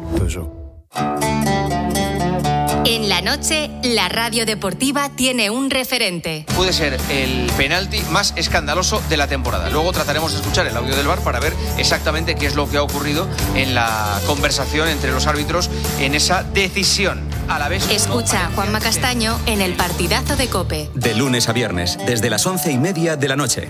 En la noche, la radio deportiva tiene un referente. Puede ser el penalti más escandaloso de la temporada. Luego trataremos de escuchar el audio del VAR para ver exactamente qué es lo que ha ocurrido en la conversación entre los árbitros en esa decisión. A la vez, escucha a Juanma Castaño en el partidazo de COPE. De lunes a viernes, desde las 11:30 de la noche.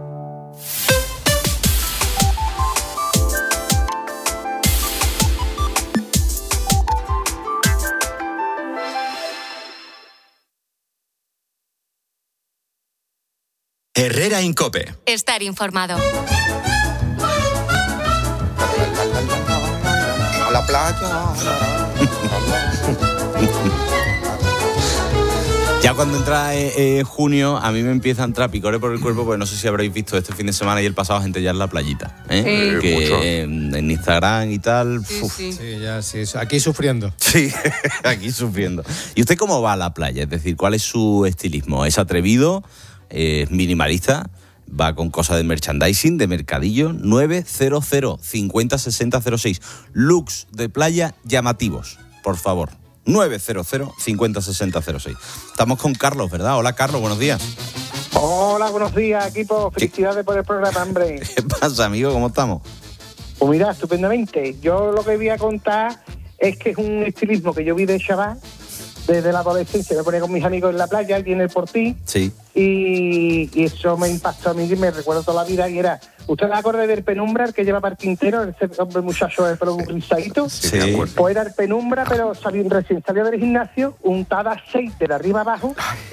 Herrera en COPE. Estar informado. A la playa. Ya cuando entra junio, a mí me empieza a entrar picores por el cuerpo, porque no sé si habréis visto este fin de semana y el pasado gente ya en la playita. Sí. Que en Instagram y tal. Sí, ya sí. Aquí sufriendo. Sí, aquí sufriendo. ¿Y usted cómo va a la playa? Es decir, ¿cuál es su estilismo? ¿Es atrevido? Minimalista? ¿Va con cosas de merchandising, de mercadillo? 900 50 60 06. Looks de playa llamativos, por favor. 900 50 60 06. Estamos con Carlos, ¿verdad? Hola, Carlos, buenos días. Hola, buenos días, equipo. Felicidades por el programa, hombre. ¿Qué pasa, amigo? ¿Cómo estamos? Pues mira, estupendamente. Yo lo que voy a contar es que es un estilismo que yo vi de chaval. Desde la adolescencia me ponía con mis amigos en la playa, allí en el Portí. Sí. Y eso me impactó a mí y me recuerdo toda la vida. Y era, ¿usted se acuerda del Penumbra, el que lleva para el Quintero, ese hombre muchacho del pelo rizadito? Sí. Pues era el Penumbra, pero recién salió del gimnasio, untada aceite de arriba abajo.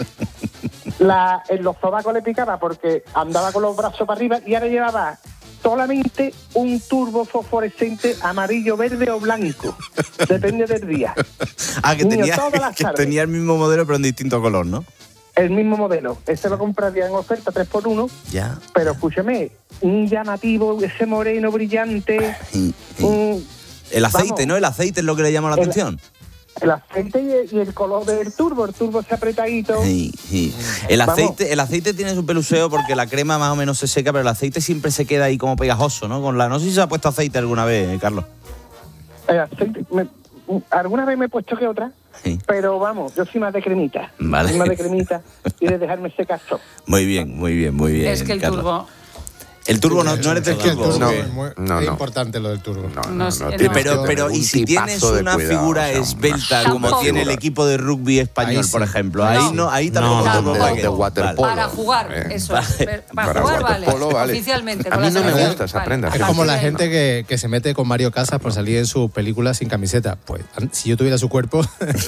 En los sobacos le picaba porque andaba con los brazos para arriba y ahora llevaba solamente un turbo fosforescente amarillo, verde o blanco. Depende del día. Que tenía el mismo modelo pero en distinto color, ¿no? El mismo modelo. Ese lo compraría en oferta 3x1. Ya. Pero escúchame, un llamativo, ese moreno brillante. El aceite, vamos, ¿no? El aceite es lo que le llama la atención. El aceite y el color del turbo. El turbo se apretadito. Sí. El aceite tiene su peluseo porque la crema más o menos se seca, pero el aceite siempre se queda ahí como pegajoso, ¿no? No sé si se ha puesto aceite alguna vez, Carlos. El aceite, alguna vez me he puesto que otra, pero vamos, yo soy más de cremita. Vale. Soy más de cremita y de dejarme secar todo. Muy bien. Es que el Carlos. turbo... El turbo no eres del turbo. No. Es importante lo del turbo. No. Pero y si tienes una figura esbelta como tiene el equipo de rugby español, por ejemplo, ahí también de waterpolo. Para jugar, eso. Para jugar vale. Oficialmente. A mí no me gusta esa prenda. Es como la gente que se mete con Mario Casas por salir en su película sin camiseta. Pues si yo tuviera su cuerpo,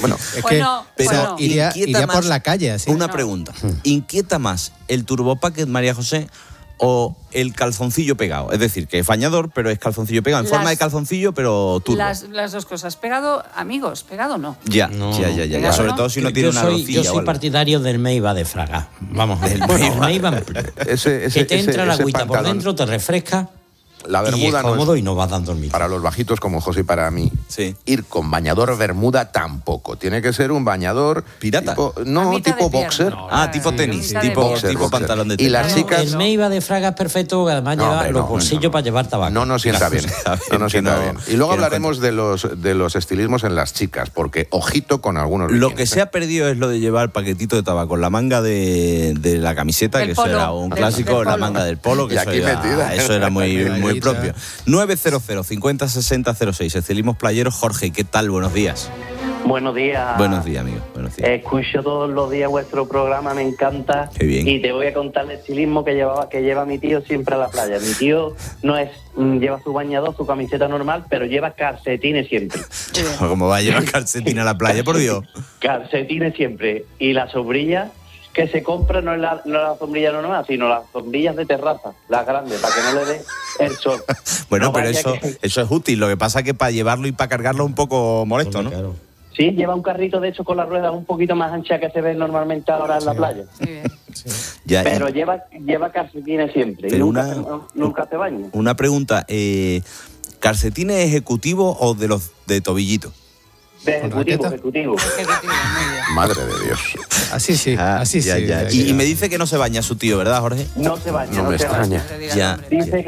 iría por la calle. Así. Una pregunta. ¿Inquieta más el turbopacket, María José, o el calzoncillo pegado? Es decir, que es bañador, pero es calzoncillo pegado. En forma de calzoncillo, pero turbo. Las dos cosas. Pegado, amigos, pegado no. Ya. Sobre todo si no tiene una rocilla. Yo soy partidario del Meiba de Fraga. Vamos, del Meiba. Que te entra la agüita por dentro, te refresca. La bermuda y es cómodo y no vas dando dormir. Para los bajitos como José y para mí, ir con bañador bermuda tampoco. Tiene que ser un bañador pirata. Tipo boxer. Tipo tenis, tipo pantalón de tenis. Y las chicas. El Meiba de Fraga es perfecto, que además lleva los bolsillos para llevar tabaco. No nos sienta bien. Y luego hablaremos de los estilismos en las chicas, porque ojito con algunos. Lo que se ha perdido es lo de llevar paquetito de tabaco en la manga de la camiseta, que eso era un clásico, la manga del polo, que eso era muy propio. 900 50 60 06. Estilismos playeros. Jorge, ¿qué tal? Buenos días. Buenos días. Buenos días, amigo. Buenos días. Escucho todos los días vuestro programa, me encanta. Qué bien. Y te voy a contar el estilismo que lleva mi tío siempre a la playa. Mi tío lleva su bañador, su camiseta normal, pero lleva calcetines siempre. ¿Cómo va a llevar calcetín a la playa, por Dios? Calcetines siempre. Y la sombrilla que se compra no es la sombrilla normal, sino las sombrillas de terraza, las grandes, para que no le dé el sol. Bueno, pero eso es útil. Lo que pasa es que para llevarlo y para cargarlo es un poco molesto, ¿no? Claro. Sí, lleva un carrito, de hecho, con las ruedas un poquito más anchas que se ven normalmente ahora en la playa. Pero lleva calcetines siempre. Pero nunca se baña. Una pregunta. ¿Calcetines ejecutivos o de los de tobillito? De ejecutivo. Madre de Dios. Así sí, así sí. Y me dice que no se baña su tío, ¿verdad, Jorge? No se baña. No me extraña. Ya. Dice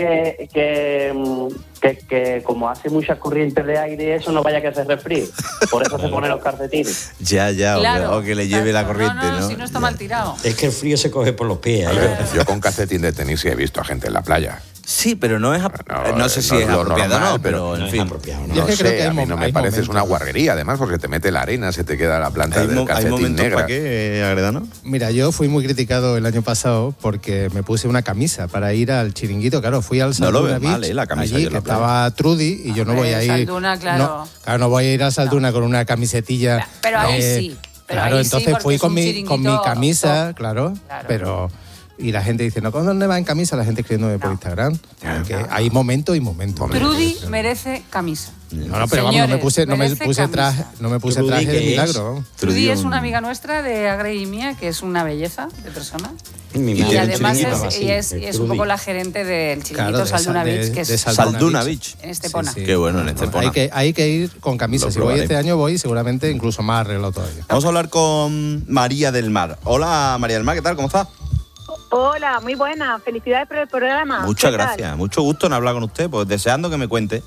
que como hace muchas corrientes de aire, eso no vaya que se resfríe. Por eso se pone los calcetines. Ya, Claro, o que le lleve la corriente, ¿no? Si no está mal tirado. Es que el frío se coge por los pies. Yo con calcetín de tenis sí he visto a gente en la playa. Sí, pero no es no sé si es apropiado o no, pero en fin. No sé, a mí no me parece, es una guarrería, además, porque te mete la arena, se te queda la planta del calcetín negra. ¿Para qué, Agredano? Mira, yo fui muy criticado el año pasado porque me puse una camisa para ir al chiringuito. Claro, fui al Salduna Beach, la camisa allí, que estaba Trudy, y yo no voy a ir... Salduna, claro. No voy a ir a Salduna con una camisetilla... Pero ahí sí. Claro, entonces fui con mi camisa, claro, pero... Y la gente dice, ¿no? ¿Dónde va en camisa? La gente escribiéndome por Instagram. Porque hay momento y momento. Trudy merece camisa. No, pero vamos, no me puse traje de milagro. Trudy es una amiga nuestra de Agre y mía, que es una belleza de persona. Y además es un poco la gerente del chiringuito Salduna Beach, que es Salduna Beach. En Estepona. Qué bueno, en Estepona. Hay que ir con camisa. Si voy este año, voy seguramente incluso más arreglado todavía. Vamos a hablar con María del Mar. Hola, María del Mar, ¿qué tal? ¿Cómo estás? Hola, muy buena. Felicidades por el programa. Muchas gracias. Mucho gusto en hablar con usted, pues deseando que me cuente.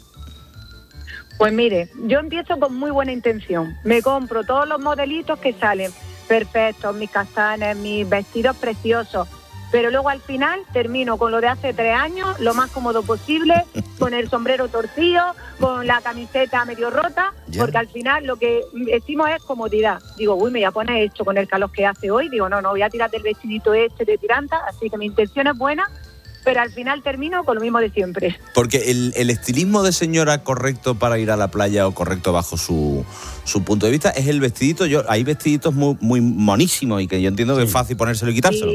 Pues mire, yo empiezo con muy buena intención. Me compro todos los modelitos que salen perfectos, mis castanes, mis vestidos preciosos. Pero luego al final termino con lo de hace 3 años, lo más cómodo posible, con el sombrero torcido, con la camiseta medio rota, porque al final lo que estimo es comodidad. Digo, me voy a poner esto con el calor que hace hoy. Digo, no voy a tirar del vestidito este de tiranta, así que mi intención es buena, pero al final termino con lo mismo de siempre. Porque el estilismo de señora correcto para ir a la playa o correcto bajo su punto de vista es el vestidito. Hay vestiditos muy monísimos y que yo entiendo que es fácil ponérselo y quitárselo.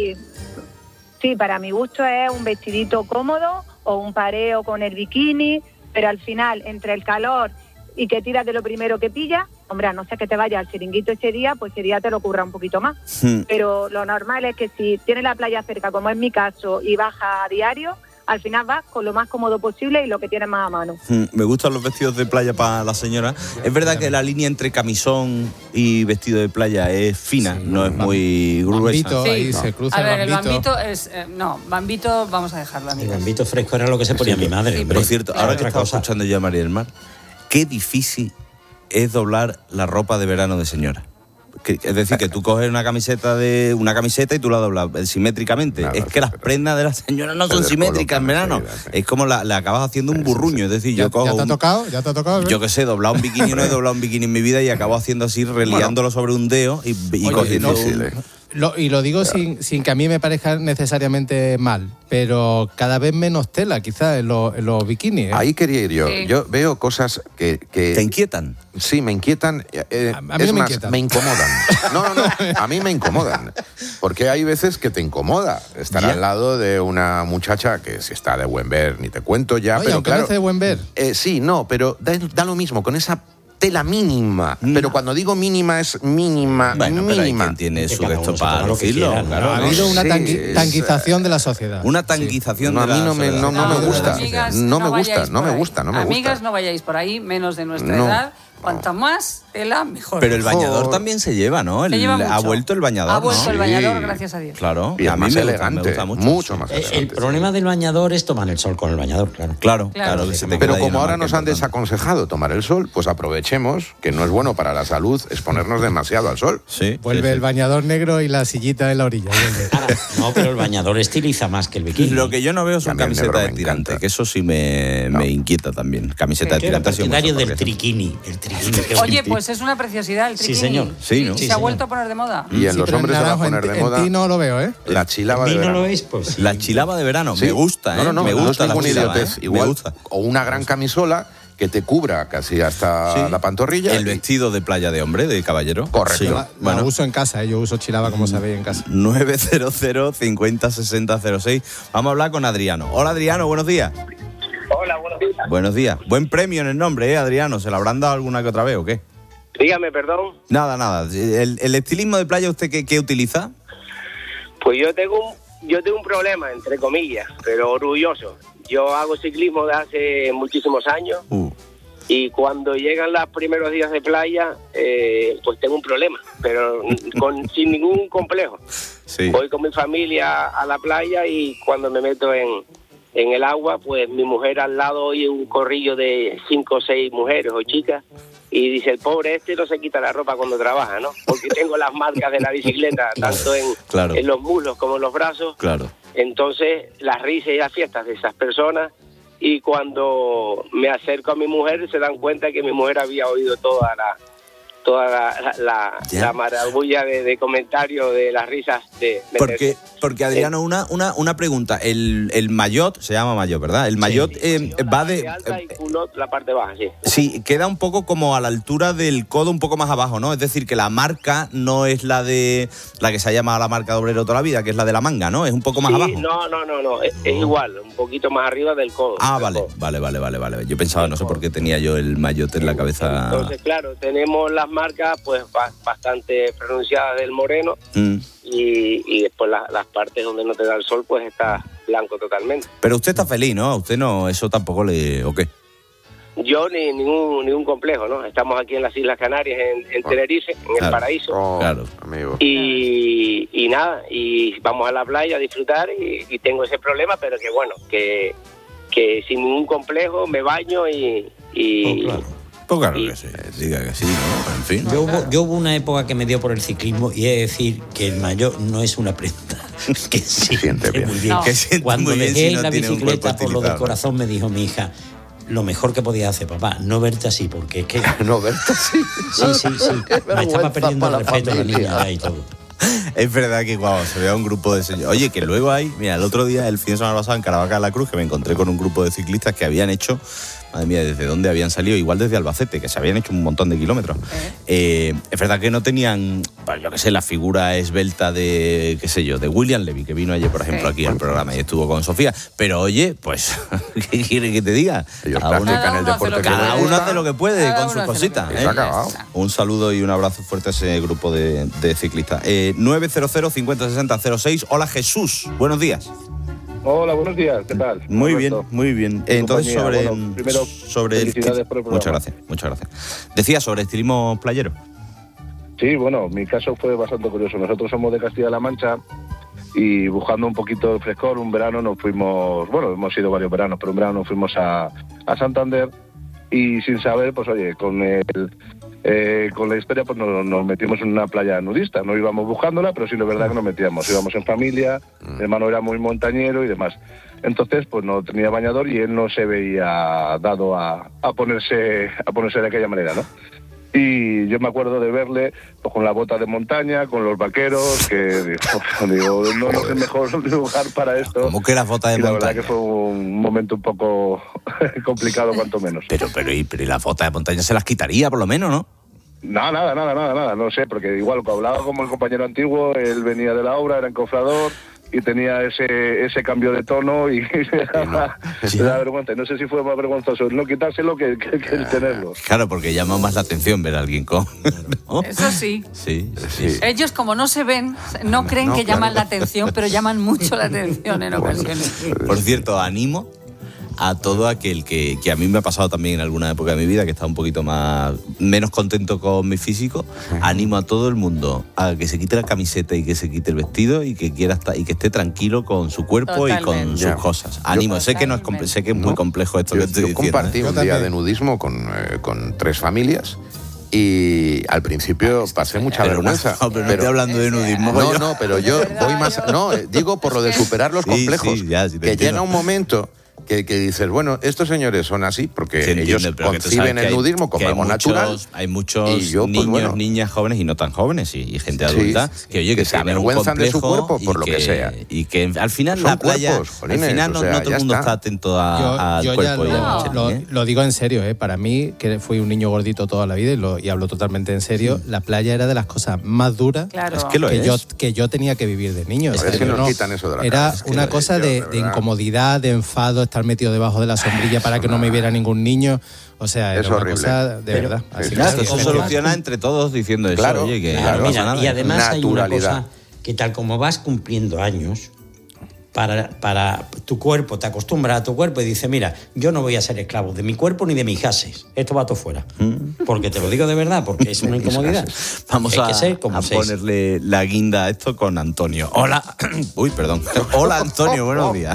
Sí, para mi gusto es un vestidito cómodo o un pareo con el bikini, pero al final, entre el calor y que tiras de lo primero que pillas, hombre, a no ser que te vayas al chiringuito ese día, pues ese día te lo curra un poquito más. Pero lo normal es que si tienes la playa cerca, como es mi caso, y bajas a diario, al final vas con lo más cómodo posible y lo que tienes más a mano. Me gustan los vestidos de playa para la señora. Es verdad que la línea entre camisón y vestido de playa es fina, no es muy gruesa. Ahí se cruza el bambito es... bambito vamos a dejarlo, amigos. El bambito fresco era lo que se ponía mi madre. Por cierto, ahora que estaba escuchando ya a María del Mar, qué difícil es doblar la ropa de verano de señora. Es decir, que tú coges una camiseta y tú la doblas simétricamente. Es que las prendas de la señora no son simétricas en verano. Es como le acabas haciendo un burruño. Es decir, yo cojo... ¿Ya te ha tocado? Yo qué sé, doblar un bikini, no he doblado un bikini en mi vida y acabo haciendo así, reliándolo sobre un dedo y cogiendo Y lo digo sin que a mí me parezca necesariamente mal, pero cada vez menos tela, quizás, en los bikinis. Ahí quería ir yo. Sí. Yo veo cosas que... ¿Te inquietan? Sí, me inquietan. A mí no me inquietan. Me incomodan. No, a mí me incomodan. Porque hay veces que te incomoda estar al lado de una muchacha que si está de buen ver, ni te cuento ya. Oye, pero aunque claro, no esté de buen ver. Sí, no, pero da lo mismo, con esa tela mínima, pero cuando digo mínima es mínima, bueno, pero hay mínima. quien tiene su gesto para decirlo. Claro, ha habido una tanquización de la sociedad. Una tanquización de la sociedad. No me gusta. Amigas, no me gusta. Amigas, no vayáis por ahí, menos de nuestra edad. Cuanta más tela, mejor. Pero el bañador también se lleva, ¿no? Ha vuelto el bañador. Ha vuelto el bañador, gracias a Dios. Claro. Y a mí me gusta mucho más elegante. El problema del bañador es tomar el sol con el bañador, claro. Claro. Pero como ahora nos han desaconsejado tomar el sol, pues aprovechemos, que no es bueno para la salud exponernos demasiado al sol. Vuelve el bañador negro y la sillita en la orilla. No, pero el bañador estiliza más que el bikini. Lo que yo no veo son camisetas de tirante, que eso sí me inquieta también. Camiseta de tirante. Partidario del triquini. Oye, pues es una preciosidad el triquini. Sí, señor. Sí, ¿no? Y se ha vuelto a poner de moda. Y en los hombres se va a poner de moda. En ti no lo veo, ¿eh? La chilaba de verano. ¿No lo veis? Pues sí. La chilaba de verano. Sí. Me gusta, ¿eh? No, me gusta no es ninguna idiotez. Igual, me gusta. O una gran camisola que te cubra casi hasta la pantorrilla. El vestido de playa de hombre, de caballero. Correcto. Sí. La uso en casa, yo uso chilaba, como sabéis, en casa. 900 50 60 06. Vamos a hablar con Adriano. Hola, Adriano, buenos días. Hola, buenos días. Buenos días. Buen premio en el nombre, Adriano. ¿Se lo habrán dado alguna que otra vez o qué? Dígame, perdón. Nada. ¿El estilismo de playa usted qué utiliza? Pues yo tengo un problema, entre comillas, pero orgulloso. yo hago ciclismo de hace muchísimos años y cuando llegan los primeros días de playa, pues tengo un problema, pero sin ningún complejo. Sí. Voy con mi familia a la playa y cuando me meto en el agua, pues mi mujer al lado oye un corrillo de 5 o 6 mujeres o chicas y dice, el pobre no se quita la ropa cuando trabaja, ¿no? Porque tengo las marcas de la bicicleta tanto en los muslos como en los brazos. Claro. Entonces, las risas y las fiestas de esas personas, y cuando me acerco a mi mujer se dan cuenta que mi mujer había oído toda la maravilla de comentarios de las risas de porque Adriano, una pregunta, el maillot, se llama maillot, ¿verdad? El maillot va de alta y culot la parte baja, sí. Sí, queda un poco como a la altura del codo, un poco más abajo, ¿no? Es decir, que la marca no es la que se ha llamado la marca de obrero toda la vida, que es la de la manga, ¿no? Es un poco más abajo. No, es igual, un poquito más arriba del codo. Ah, vale. Yo pensaba, no sé por qué tenía yo el maillot en la cabeza. Entonces, claro, tenemos las marcas pues bastante pronunciadas del moreno y después las partes donde no te da el sol pues está blanco totalmente. Pero usted está feliz, ¿no? ¿A usted no, eso tampoco le... ¿o qué? Yo ningún complejo, ¿no? Estamos aquí en las Islas Canarias, en Tenerife, en el paraíso. Claro, amigo. Y nada, y vamos a la playa a disfrutar y tengo ese problema, pero que bueno, que sin ningún complejo me baño y Pues claro que sí, diga que sí, ¿no? En fin. Yo hubo una época que me dio por el ciclismo y he de decir que el maillot no es una prenda que siente bien. Muy bien. No. Que siente Cuando muy bien dejé si no la tiene un bicicleta cuerpo por lo del estilizado. corazón, me dijo mi hija, lo mejor que podías hacer, papá, no verte así, porque es que... No verte así. Sí. Me estaba perdiendo el respeto a la niña y todo. Es verdad que cuando se vea un grupo de señores... Oye, que luego hay... Mira, el otro día, el fin de semana pasado, en Caravaca de la Cruz, que me encontré con un grupo de ciclistas que habían hecho... Madre mía, ¿desde dónde habían salido? Igual desde Albacete, que se habían hecho un montón de kilómetros. Es verdad que no tenían, pues, yo qué sé, la figura esbelta de, qué sé yo, de William Levy, que vino ayer, por ejemplo, aquí al programa y estuvo con Sofía. Pero oye, pues, ¿qué quiere que te diga? Cada uno hace lo que puede con sus cositas. Un saludo y un abrazo fuerte a ese grupo de ciclistas. 900 50 60 06. Hola, Jesús. Buenos días. Hola, buenos días, ¿qué tal? Muy bien, muy bien. Entonces, primero, sobre felicidades por el programa. Muchas gracias. Decía sobre estilismo playero. Sí, bueno, mi caso fue bastante curioso. Nosotros somos de Castilla-La Mancha y buscando un poquito de frescor, un verano nos fuimos, bueno, hemos ido varios veranos, pero un verano nos fuimos a Santander y sin saber, pues oye, con la historia pues nos metimos en una playa nudista. No íbamos buscándola, pero sí la verdad que nos metíamos. Íbamos en familia, mi hermano era muy montañero y demás. Entonces, pues no tenía bañador y él no se veía dado a ponerse de aquella manera, ¿no? Y yo me acuerdo de verle pues, con la bota de montaña, con los vaqueros, que digo, no es el mejor lugar para esto. ¿Cómo que las botas de montaña? La verdad que fue un momento un poco complicado, cuanto menos. Pero las botas de montaña se las quitaría, por lo menos, ¿no? No, nada, no sé, porque igual hablaba como el compañero antiguo, él venía de la obra, era encofrador y tenía ese cambio de tono y me da vergüenza. No sé si fue más vergonzoso no quitárselo que el tenerlo. Claro, porque llama más la atención ver a alguien con... ¿no? Eso sí. Sí. Ellos, como no se ven, no creen que llaman la atención, pero llaman mucho la atención en ocasiones. Por cierto, animo a todo aquel que a mí me ha pasado también en alguna época de mi vida, que estaba un poquito menos contento con mi físico. Animo a todo el mundo a que se quite la camiseta y que se quite el vestido y que quiera estar y que esté tranquilo con su cuerpo. Totalmente. Y con sus cosas. Animo, sé que es muy complejo esto que estoy diciendo. Yo compartí un día de nudismo con 3 familias. Y al principio pasé mucha vergüenza. Pero no estoy hablando de nudismo. No, pero yo voy más... No, digo por lo de superar los complejos. Que llega un momento... Que dices, bueno, estos señores son así porque ellos conciben el nudismo como algo natural. Hay muchos niños, niñas jóvenes y no tan jóvenes y gente adulta que se avergüenzan de su cuerpo por lo que sea. Y que al final la playa, al final no todo el mundo está atento al cuerpo. Lo digo en serio, para mí, que fui un niño gordito toda la vida y hablo totalmente en serio, la playa era de las cosas más duras que yo tenía que vivir de niño. Es que nos quitan eso de la era una cosa de incomodidad, de enfado, estar metido debajo de la sombrilla para que no me viera ningún niño. O sea, era una cosa de verdad. Así eso se soluciona entre todos diciendo eso. Claro, oye, que mira, y además hay una cosa que tal como vas cumpliendo años, para tu cuerpo, te acostumbras a tu cuerpo y dices, mira, yo no voy a ser esclavo de mi cuerpo ni de mis gases. Esto va todo fuera. Porque te lo digo de verdad, porque es una incomodidad. Vamos a ponerle la guinda a esto con Antonio. Hola. Uy, perdón. Hola, Antonio, buenos días.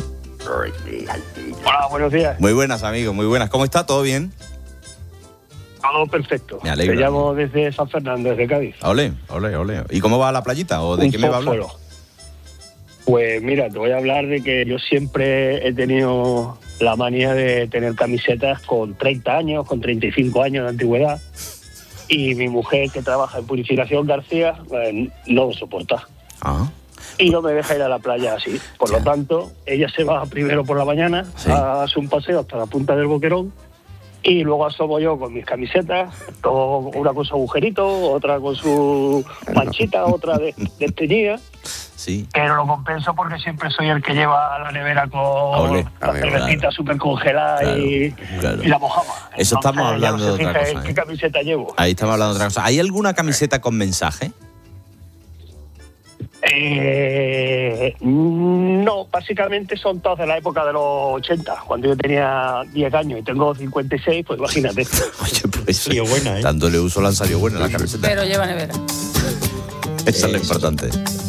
Hola, buenos días. Muy buenas, amigos, muy buenas. ¿Cómo está? ¿Todo bien? Todo perfecto. Me alegro. Te llamo desde San Fernando, desde Cádiz. Ole. ¿Y cómo va la playita? ¿O de qué me va a hablar? Pues mira, te voy a hablar de que yo siempre he tenido la manía de tener camisetas con 30 años, con 35 años de antigüedad. Y mi mujer, que trabaja en Purificación García, no lo soporta. Y no me deja ir a la playa así. Por lo tanto, ella se va primero por la mañana, hace un paseo hasta la punta del Boquerón, y luego asomo yo con mis camisetas, todo, una con su agujerito, otra con su manchita, otra desteñida. Sí. Pero lo compenso porque siempre soy el que lleva la nevera con la cervecita súper congelada y la mojama. Eso. Entonces, estamos hablando de otra cosa. ¿Qué camiseta llevo? Ahí estamos hablando de otra cosa. ¿Hay alguna camiseta con mensaje? No, básicamente son todas de la época de los 80, cuando yo tenía 10 años y tengo 56, pues imagínate. Oye, pues salió buena, dándole uso la han salido buena la camiseta. Pero lleva nevera. Eso es lo importante.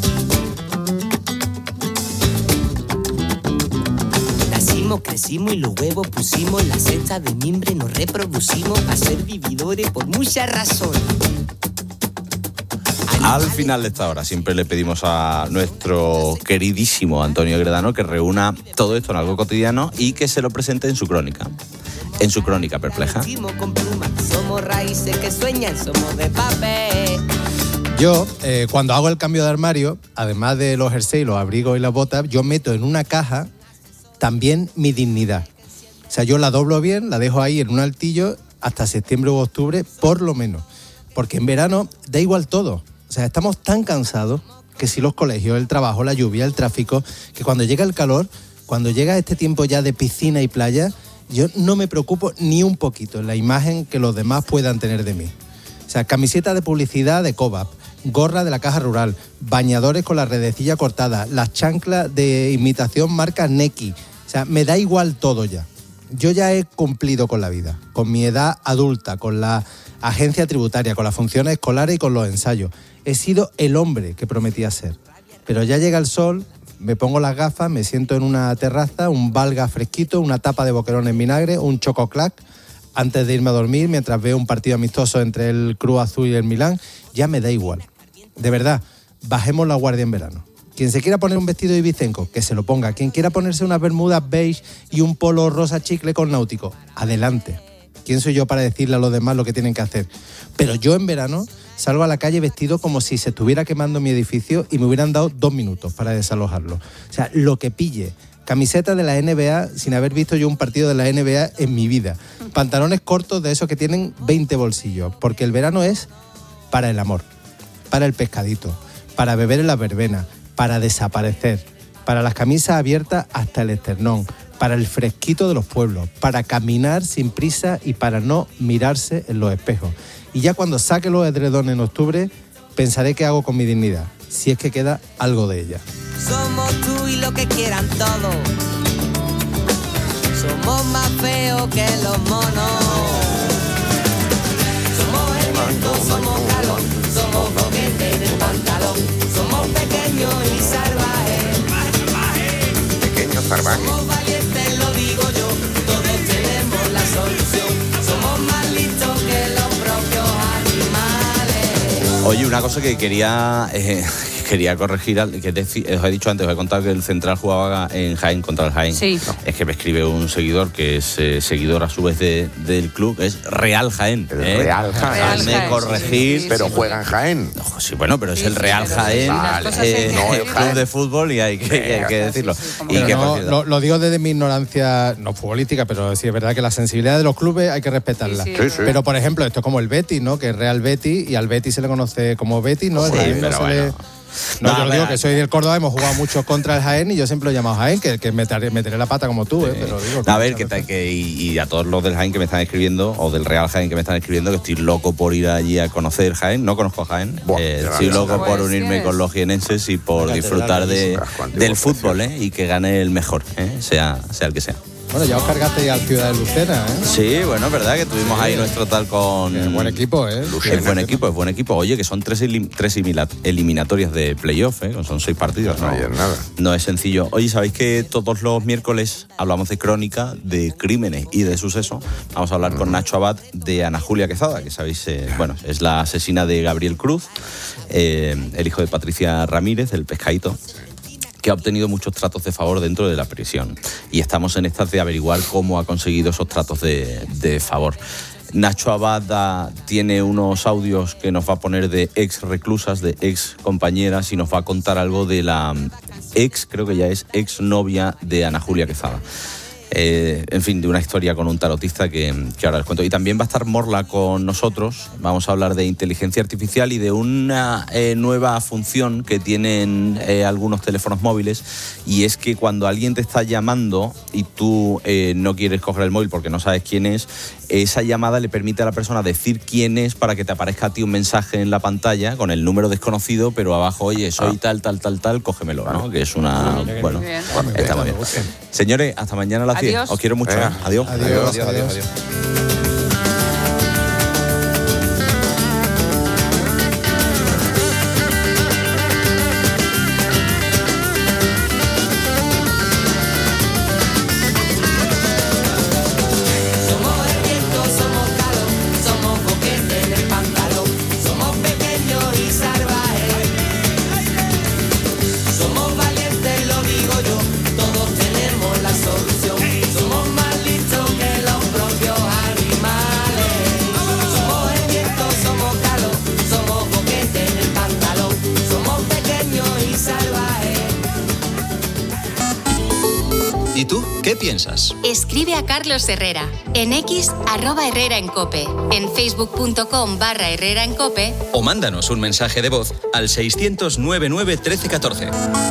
Crecimos y los huevos pusimos en la cesta de mimbre, nos reproducimos a ser vividores por muchas razones. Al final de esta hora siempre le pedimos a nuestro queridísimo Antonio Gredano que reúna todo esto en algo cotidiano y que se lo presente en su crónica. En su crónica perpleja. Somos raíces que sueñan, somos de papel. Yo, cuando hago el cambio de armario, además de los jerseys, los abrigos y las botas, yo meto en una caja también mi dignidad. O sea, yo la doblo bien, la dejo ahí en un altillo hasta septiembre u octubre, por lo menos. Porque en verano da igual todo. O sea, estamos tan cansados que si los colegios, el trabajo, la lluvia, el tráfico, que cuando llega el calor, cuando llega este tiempo ya de piscina y playa, yo no me preocupo ni un poquito en la imagen que los demás puedan tener de mí. O sea, camiseta de publicidad de Cobap, gorra de la Caja Rural, bañadores con la redecilla cortada, las chanclas de imitación marca Neki. O sea, me da igual todo ya. Yo ya he cumplido con la vida, con mi edad adulta, con la agencia tributaria, con las funciones escolares y con los ensayos. He sido el hombre que prometía ser. Pero ya llega el sol, me pongo las gafas, me siento en una terraza, un Valga fresquito, una tapa de boquerón en vinagre, un chococlac, antes de irme a dormir, mientras veo un partido amistoso entre el Cruz Azul y el Milán, ya me da igual. De verdad, bajemos la guardia en verano. Quien se quiera poner un vestido ibicenco, que se lo ponga. Quien quiera ponerse unas bermudas beige y un polo rosa chicle con náutico, adelante. ¿Quién soy yo para decirle a los demás lo que tienen que hacer? Pero yo en verano salgo a la calle vestido como si se estuviera quemando mi edificio y me hubieran dado 2 minutos para desalojarlo. O sea, lo que pille. Camiseta de la NBA sin haber visto yo un partido de la NBA en mi vida. Pantalones cortos de esos que tienen 20 bolsillos. Porque el verano es para el amor, para el pescadito, para beber en la verbena, para desaparecer, para las camisas abiertas hasta el esternón, para el fresquito de los pueblos, para caminar sin prisa y para no mirarse en los espejos. Y ya cuando saque los edredones en octubre, pensaré qué hago con mi dignidad, si es que queda algo de ella. Somos tú y lo que quieran todos. Somos más feos que los monos. Somos elementos, somos calor, somos boquete del pantalón. Somos pequeños y salvajes. Pequeños salvajes. Somos valientes, lo digo yo. Todos tenemos la solución. Somos más listos que los propios animales. Oye, una cosa que quería corregir, que os he dicho antes, os he contado que el Central jugaba en Jaén contra el Jaén. Sí. Es que me escribe un seguidor que es seguidor a su vez del club, es Real Jaén. Real Jaén. Me corregir. Sí, pero juega en Jaén. No, sí, bueno, pero es el Real Jaén, el club de fútbol y hay que decirlo. Y que, lo digo desde mi ignorancia, no futbolística, pero sí es verdad que la sensibilidad de los clubes hay que respetarla. Sí. Pero, por ejemplo, esto es como el Betis, ¿no? Que es Real Betis y al Betis se le conoce como Betis, ¿no? Sí, pero bueno. No, yo digo que soy del Córdoba, hemos jugado mucho contra el Jaén y yo siempre lo he llamado Jaén, que meteré la pata como tú, pero digo... A ver, y a todos los del Jaén que me están escribiendo, o del Real Jaén que me están escribiendo, que estoy loco por ir allí a conocer Jaén. No conozco a Jaén. Estoy loco por unirme con los jienenses y por disfrutar del fútbol, y que gane el mejor, sea el que sea. Bueno, ya os cargaste al Ciudad de Lucena, ¿eh? Sí, bueno, es verdad que tuvimos ahí nuestro tal con... Es buen equipo, ¿eh? Es buen equipo. Oye, que son tres eliminatorias de playoff, son 6 partidos. No es sencillo. Oye, ¿sabéis que todos los miércoles hablamos de crónica, de crímenes y de sucesos? Vamos a hablar con Nacho Abad de Ana Julia Quezada, que sabéis, es la asesina de Gabriel Cruz, el hijo de Patricia Ramírez, el pescadito, que ha obtenido muchos tratos de favor dentro de la prisión. Y estamos en estas de averiguar cómo ha conseguido esos tratos de favor. Nacho Abad tiene unos audios que nos va a poner de ex reclusas, de ex compañeras, y nos va a contar algo de la creo que ya es ex novia de Ana Julia Quezada. En fin, de una historia con un tarotista que ahora les cuento. Y también va a estar Morla con nosotros. Vamos a hablar de inteligencia artificial y de una nueva función que tienen algunos teléfonos móviles, y es que cuando alguien te está llamando y tú no quieres coger el móvil porque no sabes quién es, esa llamada le permite a la persona decir quién es para que te aparezca a ti un mensaje en la pantalla con el número desconocido, pero abajo, oye, soy tal, cógemelo, ¿no? Que es una... Bueno, está muy bien. Señores, hasta mañana a las 10. Os quiero mucho. Adiós. Adiós. ¿Y tú qué piensas? Escribe a Carlos Herrera en X @HerreraEnCope, en facebook.com/HerreraEnCope O mándanos un mensaje de voz al 600-99 1314.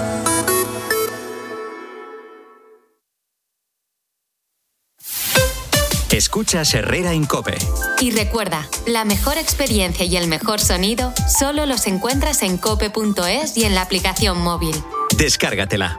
Escuchas Herrera en COPE. Y recuerda, la mejor experiencia y el mejor sonido solo los encuentras en cope.es y en la aplicación móvil. Descárgatela.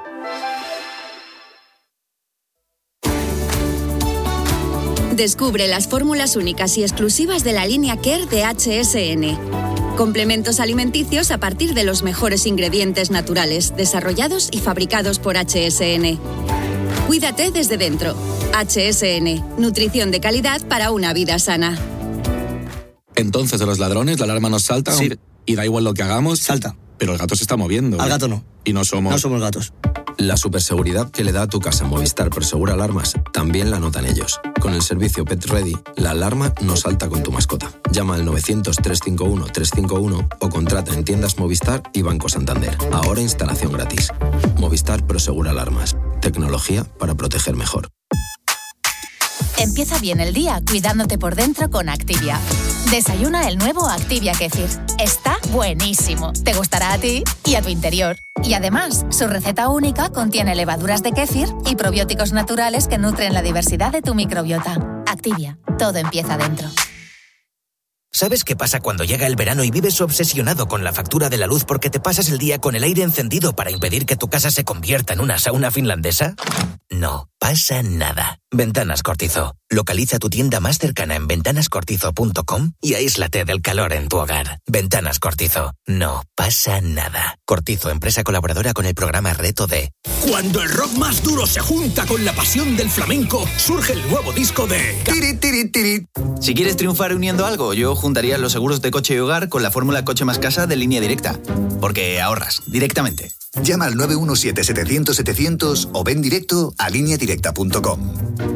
Descubre las fórmulas únicas y exclusivas de la línea Care de HSN. Complementos alimenticios a partir de los mejores ingredientes naturales, desarrollados y fabricados por HSN. Cuídate desde dentro. HSN. Nutrición de calidad para una vida sana. Entonces, de los ladrones, la alarma nos salta. Sí. Y da igual lo que hagamos. Salta. Pero el gato se está moviendo. Al gato no. Y no somos... No somos gatos. La superseguridad que le da a tu casa Movistar Prosegur Alarmas también la notan ellos. Con el servicio Pet Ready, la alarma no salta con tu mascota. Llama al 900-351-351 o contrata en tiendas Movistar y Banco Santander. Ahora instalación gratis. Movistar Prosegur Alarmas. Tecnología para proteger mejor. Empieza bien el día cuidándote por dentro con Activia. Desayuna el nuevo Activia Kéfir. Está buenísimo. Te gustará a ti y a tu interior. Y además, su receta única contiene levaduras de kéfir y probióticos naturales que nutren la diversidad de tu microbiota. Activia. Todo empieza dentro. ¿Sabes qué pasa cuando llega el verano y vives obsesionado con la factura de la luz porque te pasas el día con el aire encendido para impedir que tu casa se convierta en una sauna finlandesa? No pasa nada. Ventanas Cortizo. Localiza tu tienda más cercana en ventanascortizo.com y aíslate del calor en tu hogar. Ventanas Cortizo. No pasa nada. Cortizo, empresa colaboradora con el programa Reto D. Cuando el rock más duro se junta con la pasión del flamenco, surge el nuevo disco de... Tiri, tiri, tiri. Si quieres triunfar uniendo algo, yo juntaría los seguros de coche y hogar con la fórmula Coche más Casa de Línea Directa. Porque ahorras directamente. Llama al 917-700-700 o ven directo a lineadirecta.com.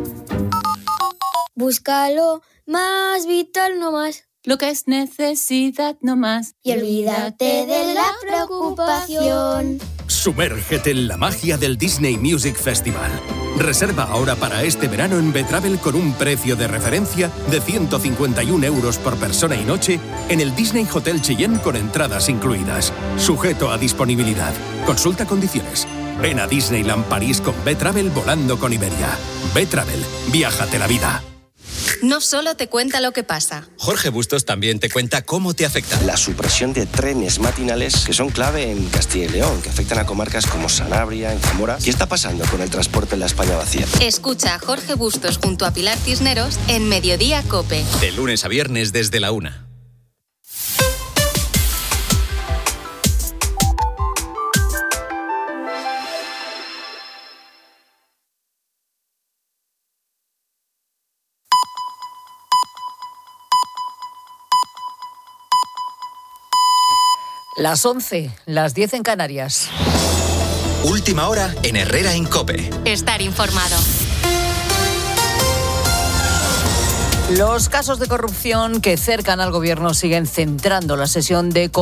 Búscalo más vital, no más. Lo que es necesidad, no más. Y olvídate de la preocupación. Sumérgete en la magia del Disney Music Festival. Reserva ahora para este verano en Betravel con un precio de referencia de 151 euros por persona y noche en el Disney Hotel Cheyenne con entradas incluidas. Sujeto a disponibilidad. Consulta condiciones. Ven a Disneyland París con Betravel volando con Iberia. Betravel, viájate la vida. No solo te cuenta lo que pasa. Jorge Bustos también te cuenta cómo te afecta. La supresión de trenes matinales que son clave en Castilla y León, que afectan a comarcas como Sanabria, en Zamora. ¿Qué está pasando con el transporte en la España vacía? Escucha a Jorge Bustos junto a Pilar Cisneros en Mediodía COPE. De lunes a viernes desde la 1. Las 11, las 10 en Canarias. Última hora en Herrera en COPE. Estar informado. Los casos de corrupción que cercan al gobierno siguen centrando la sesión de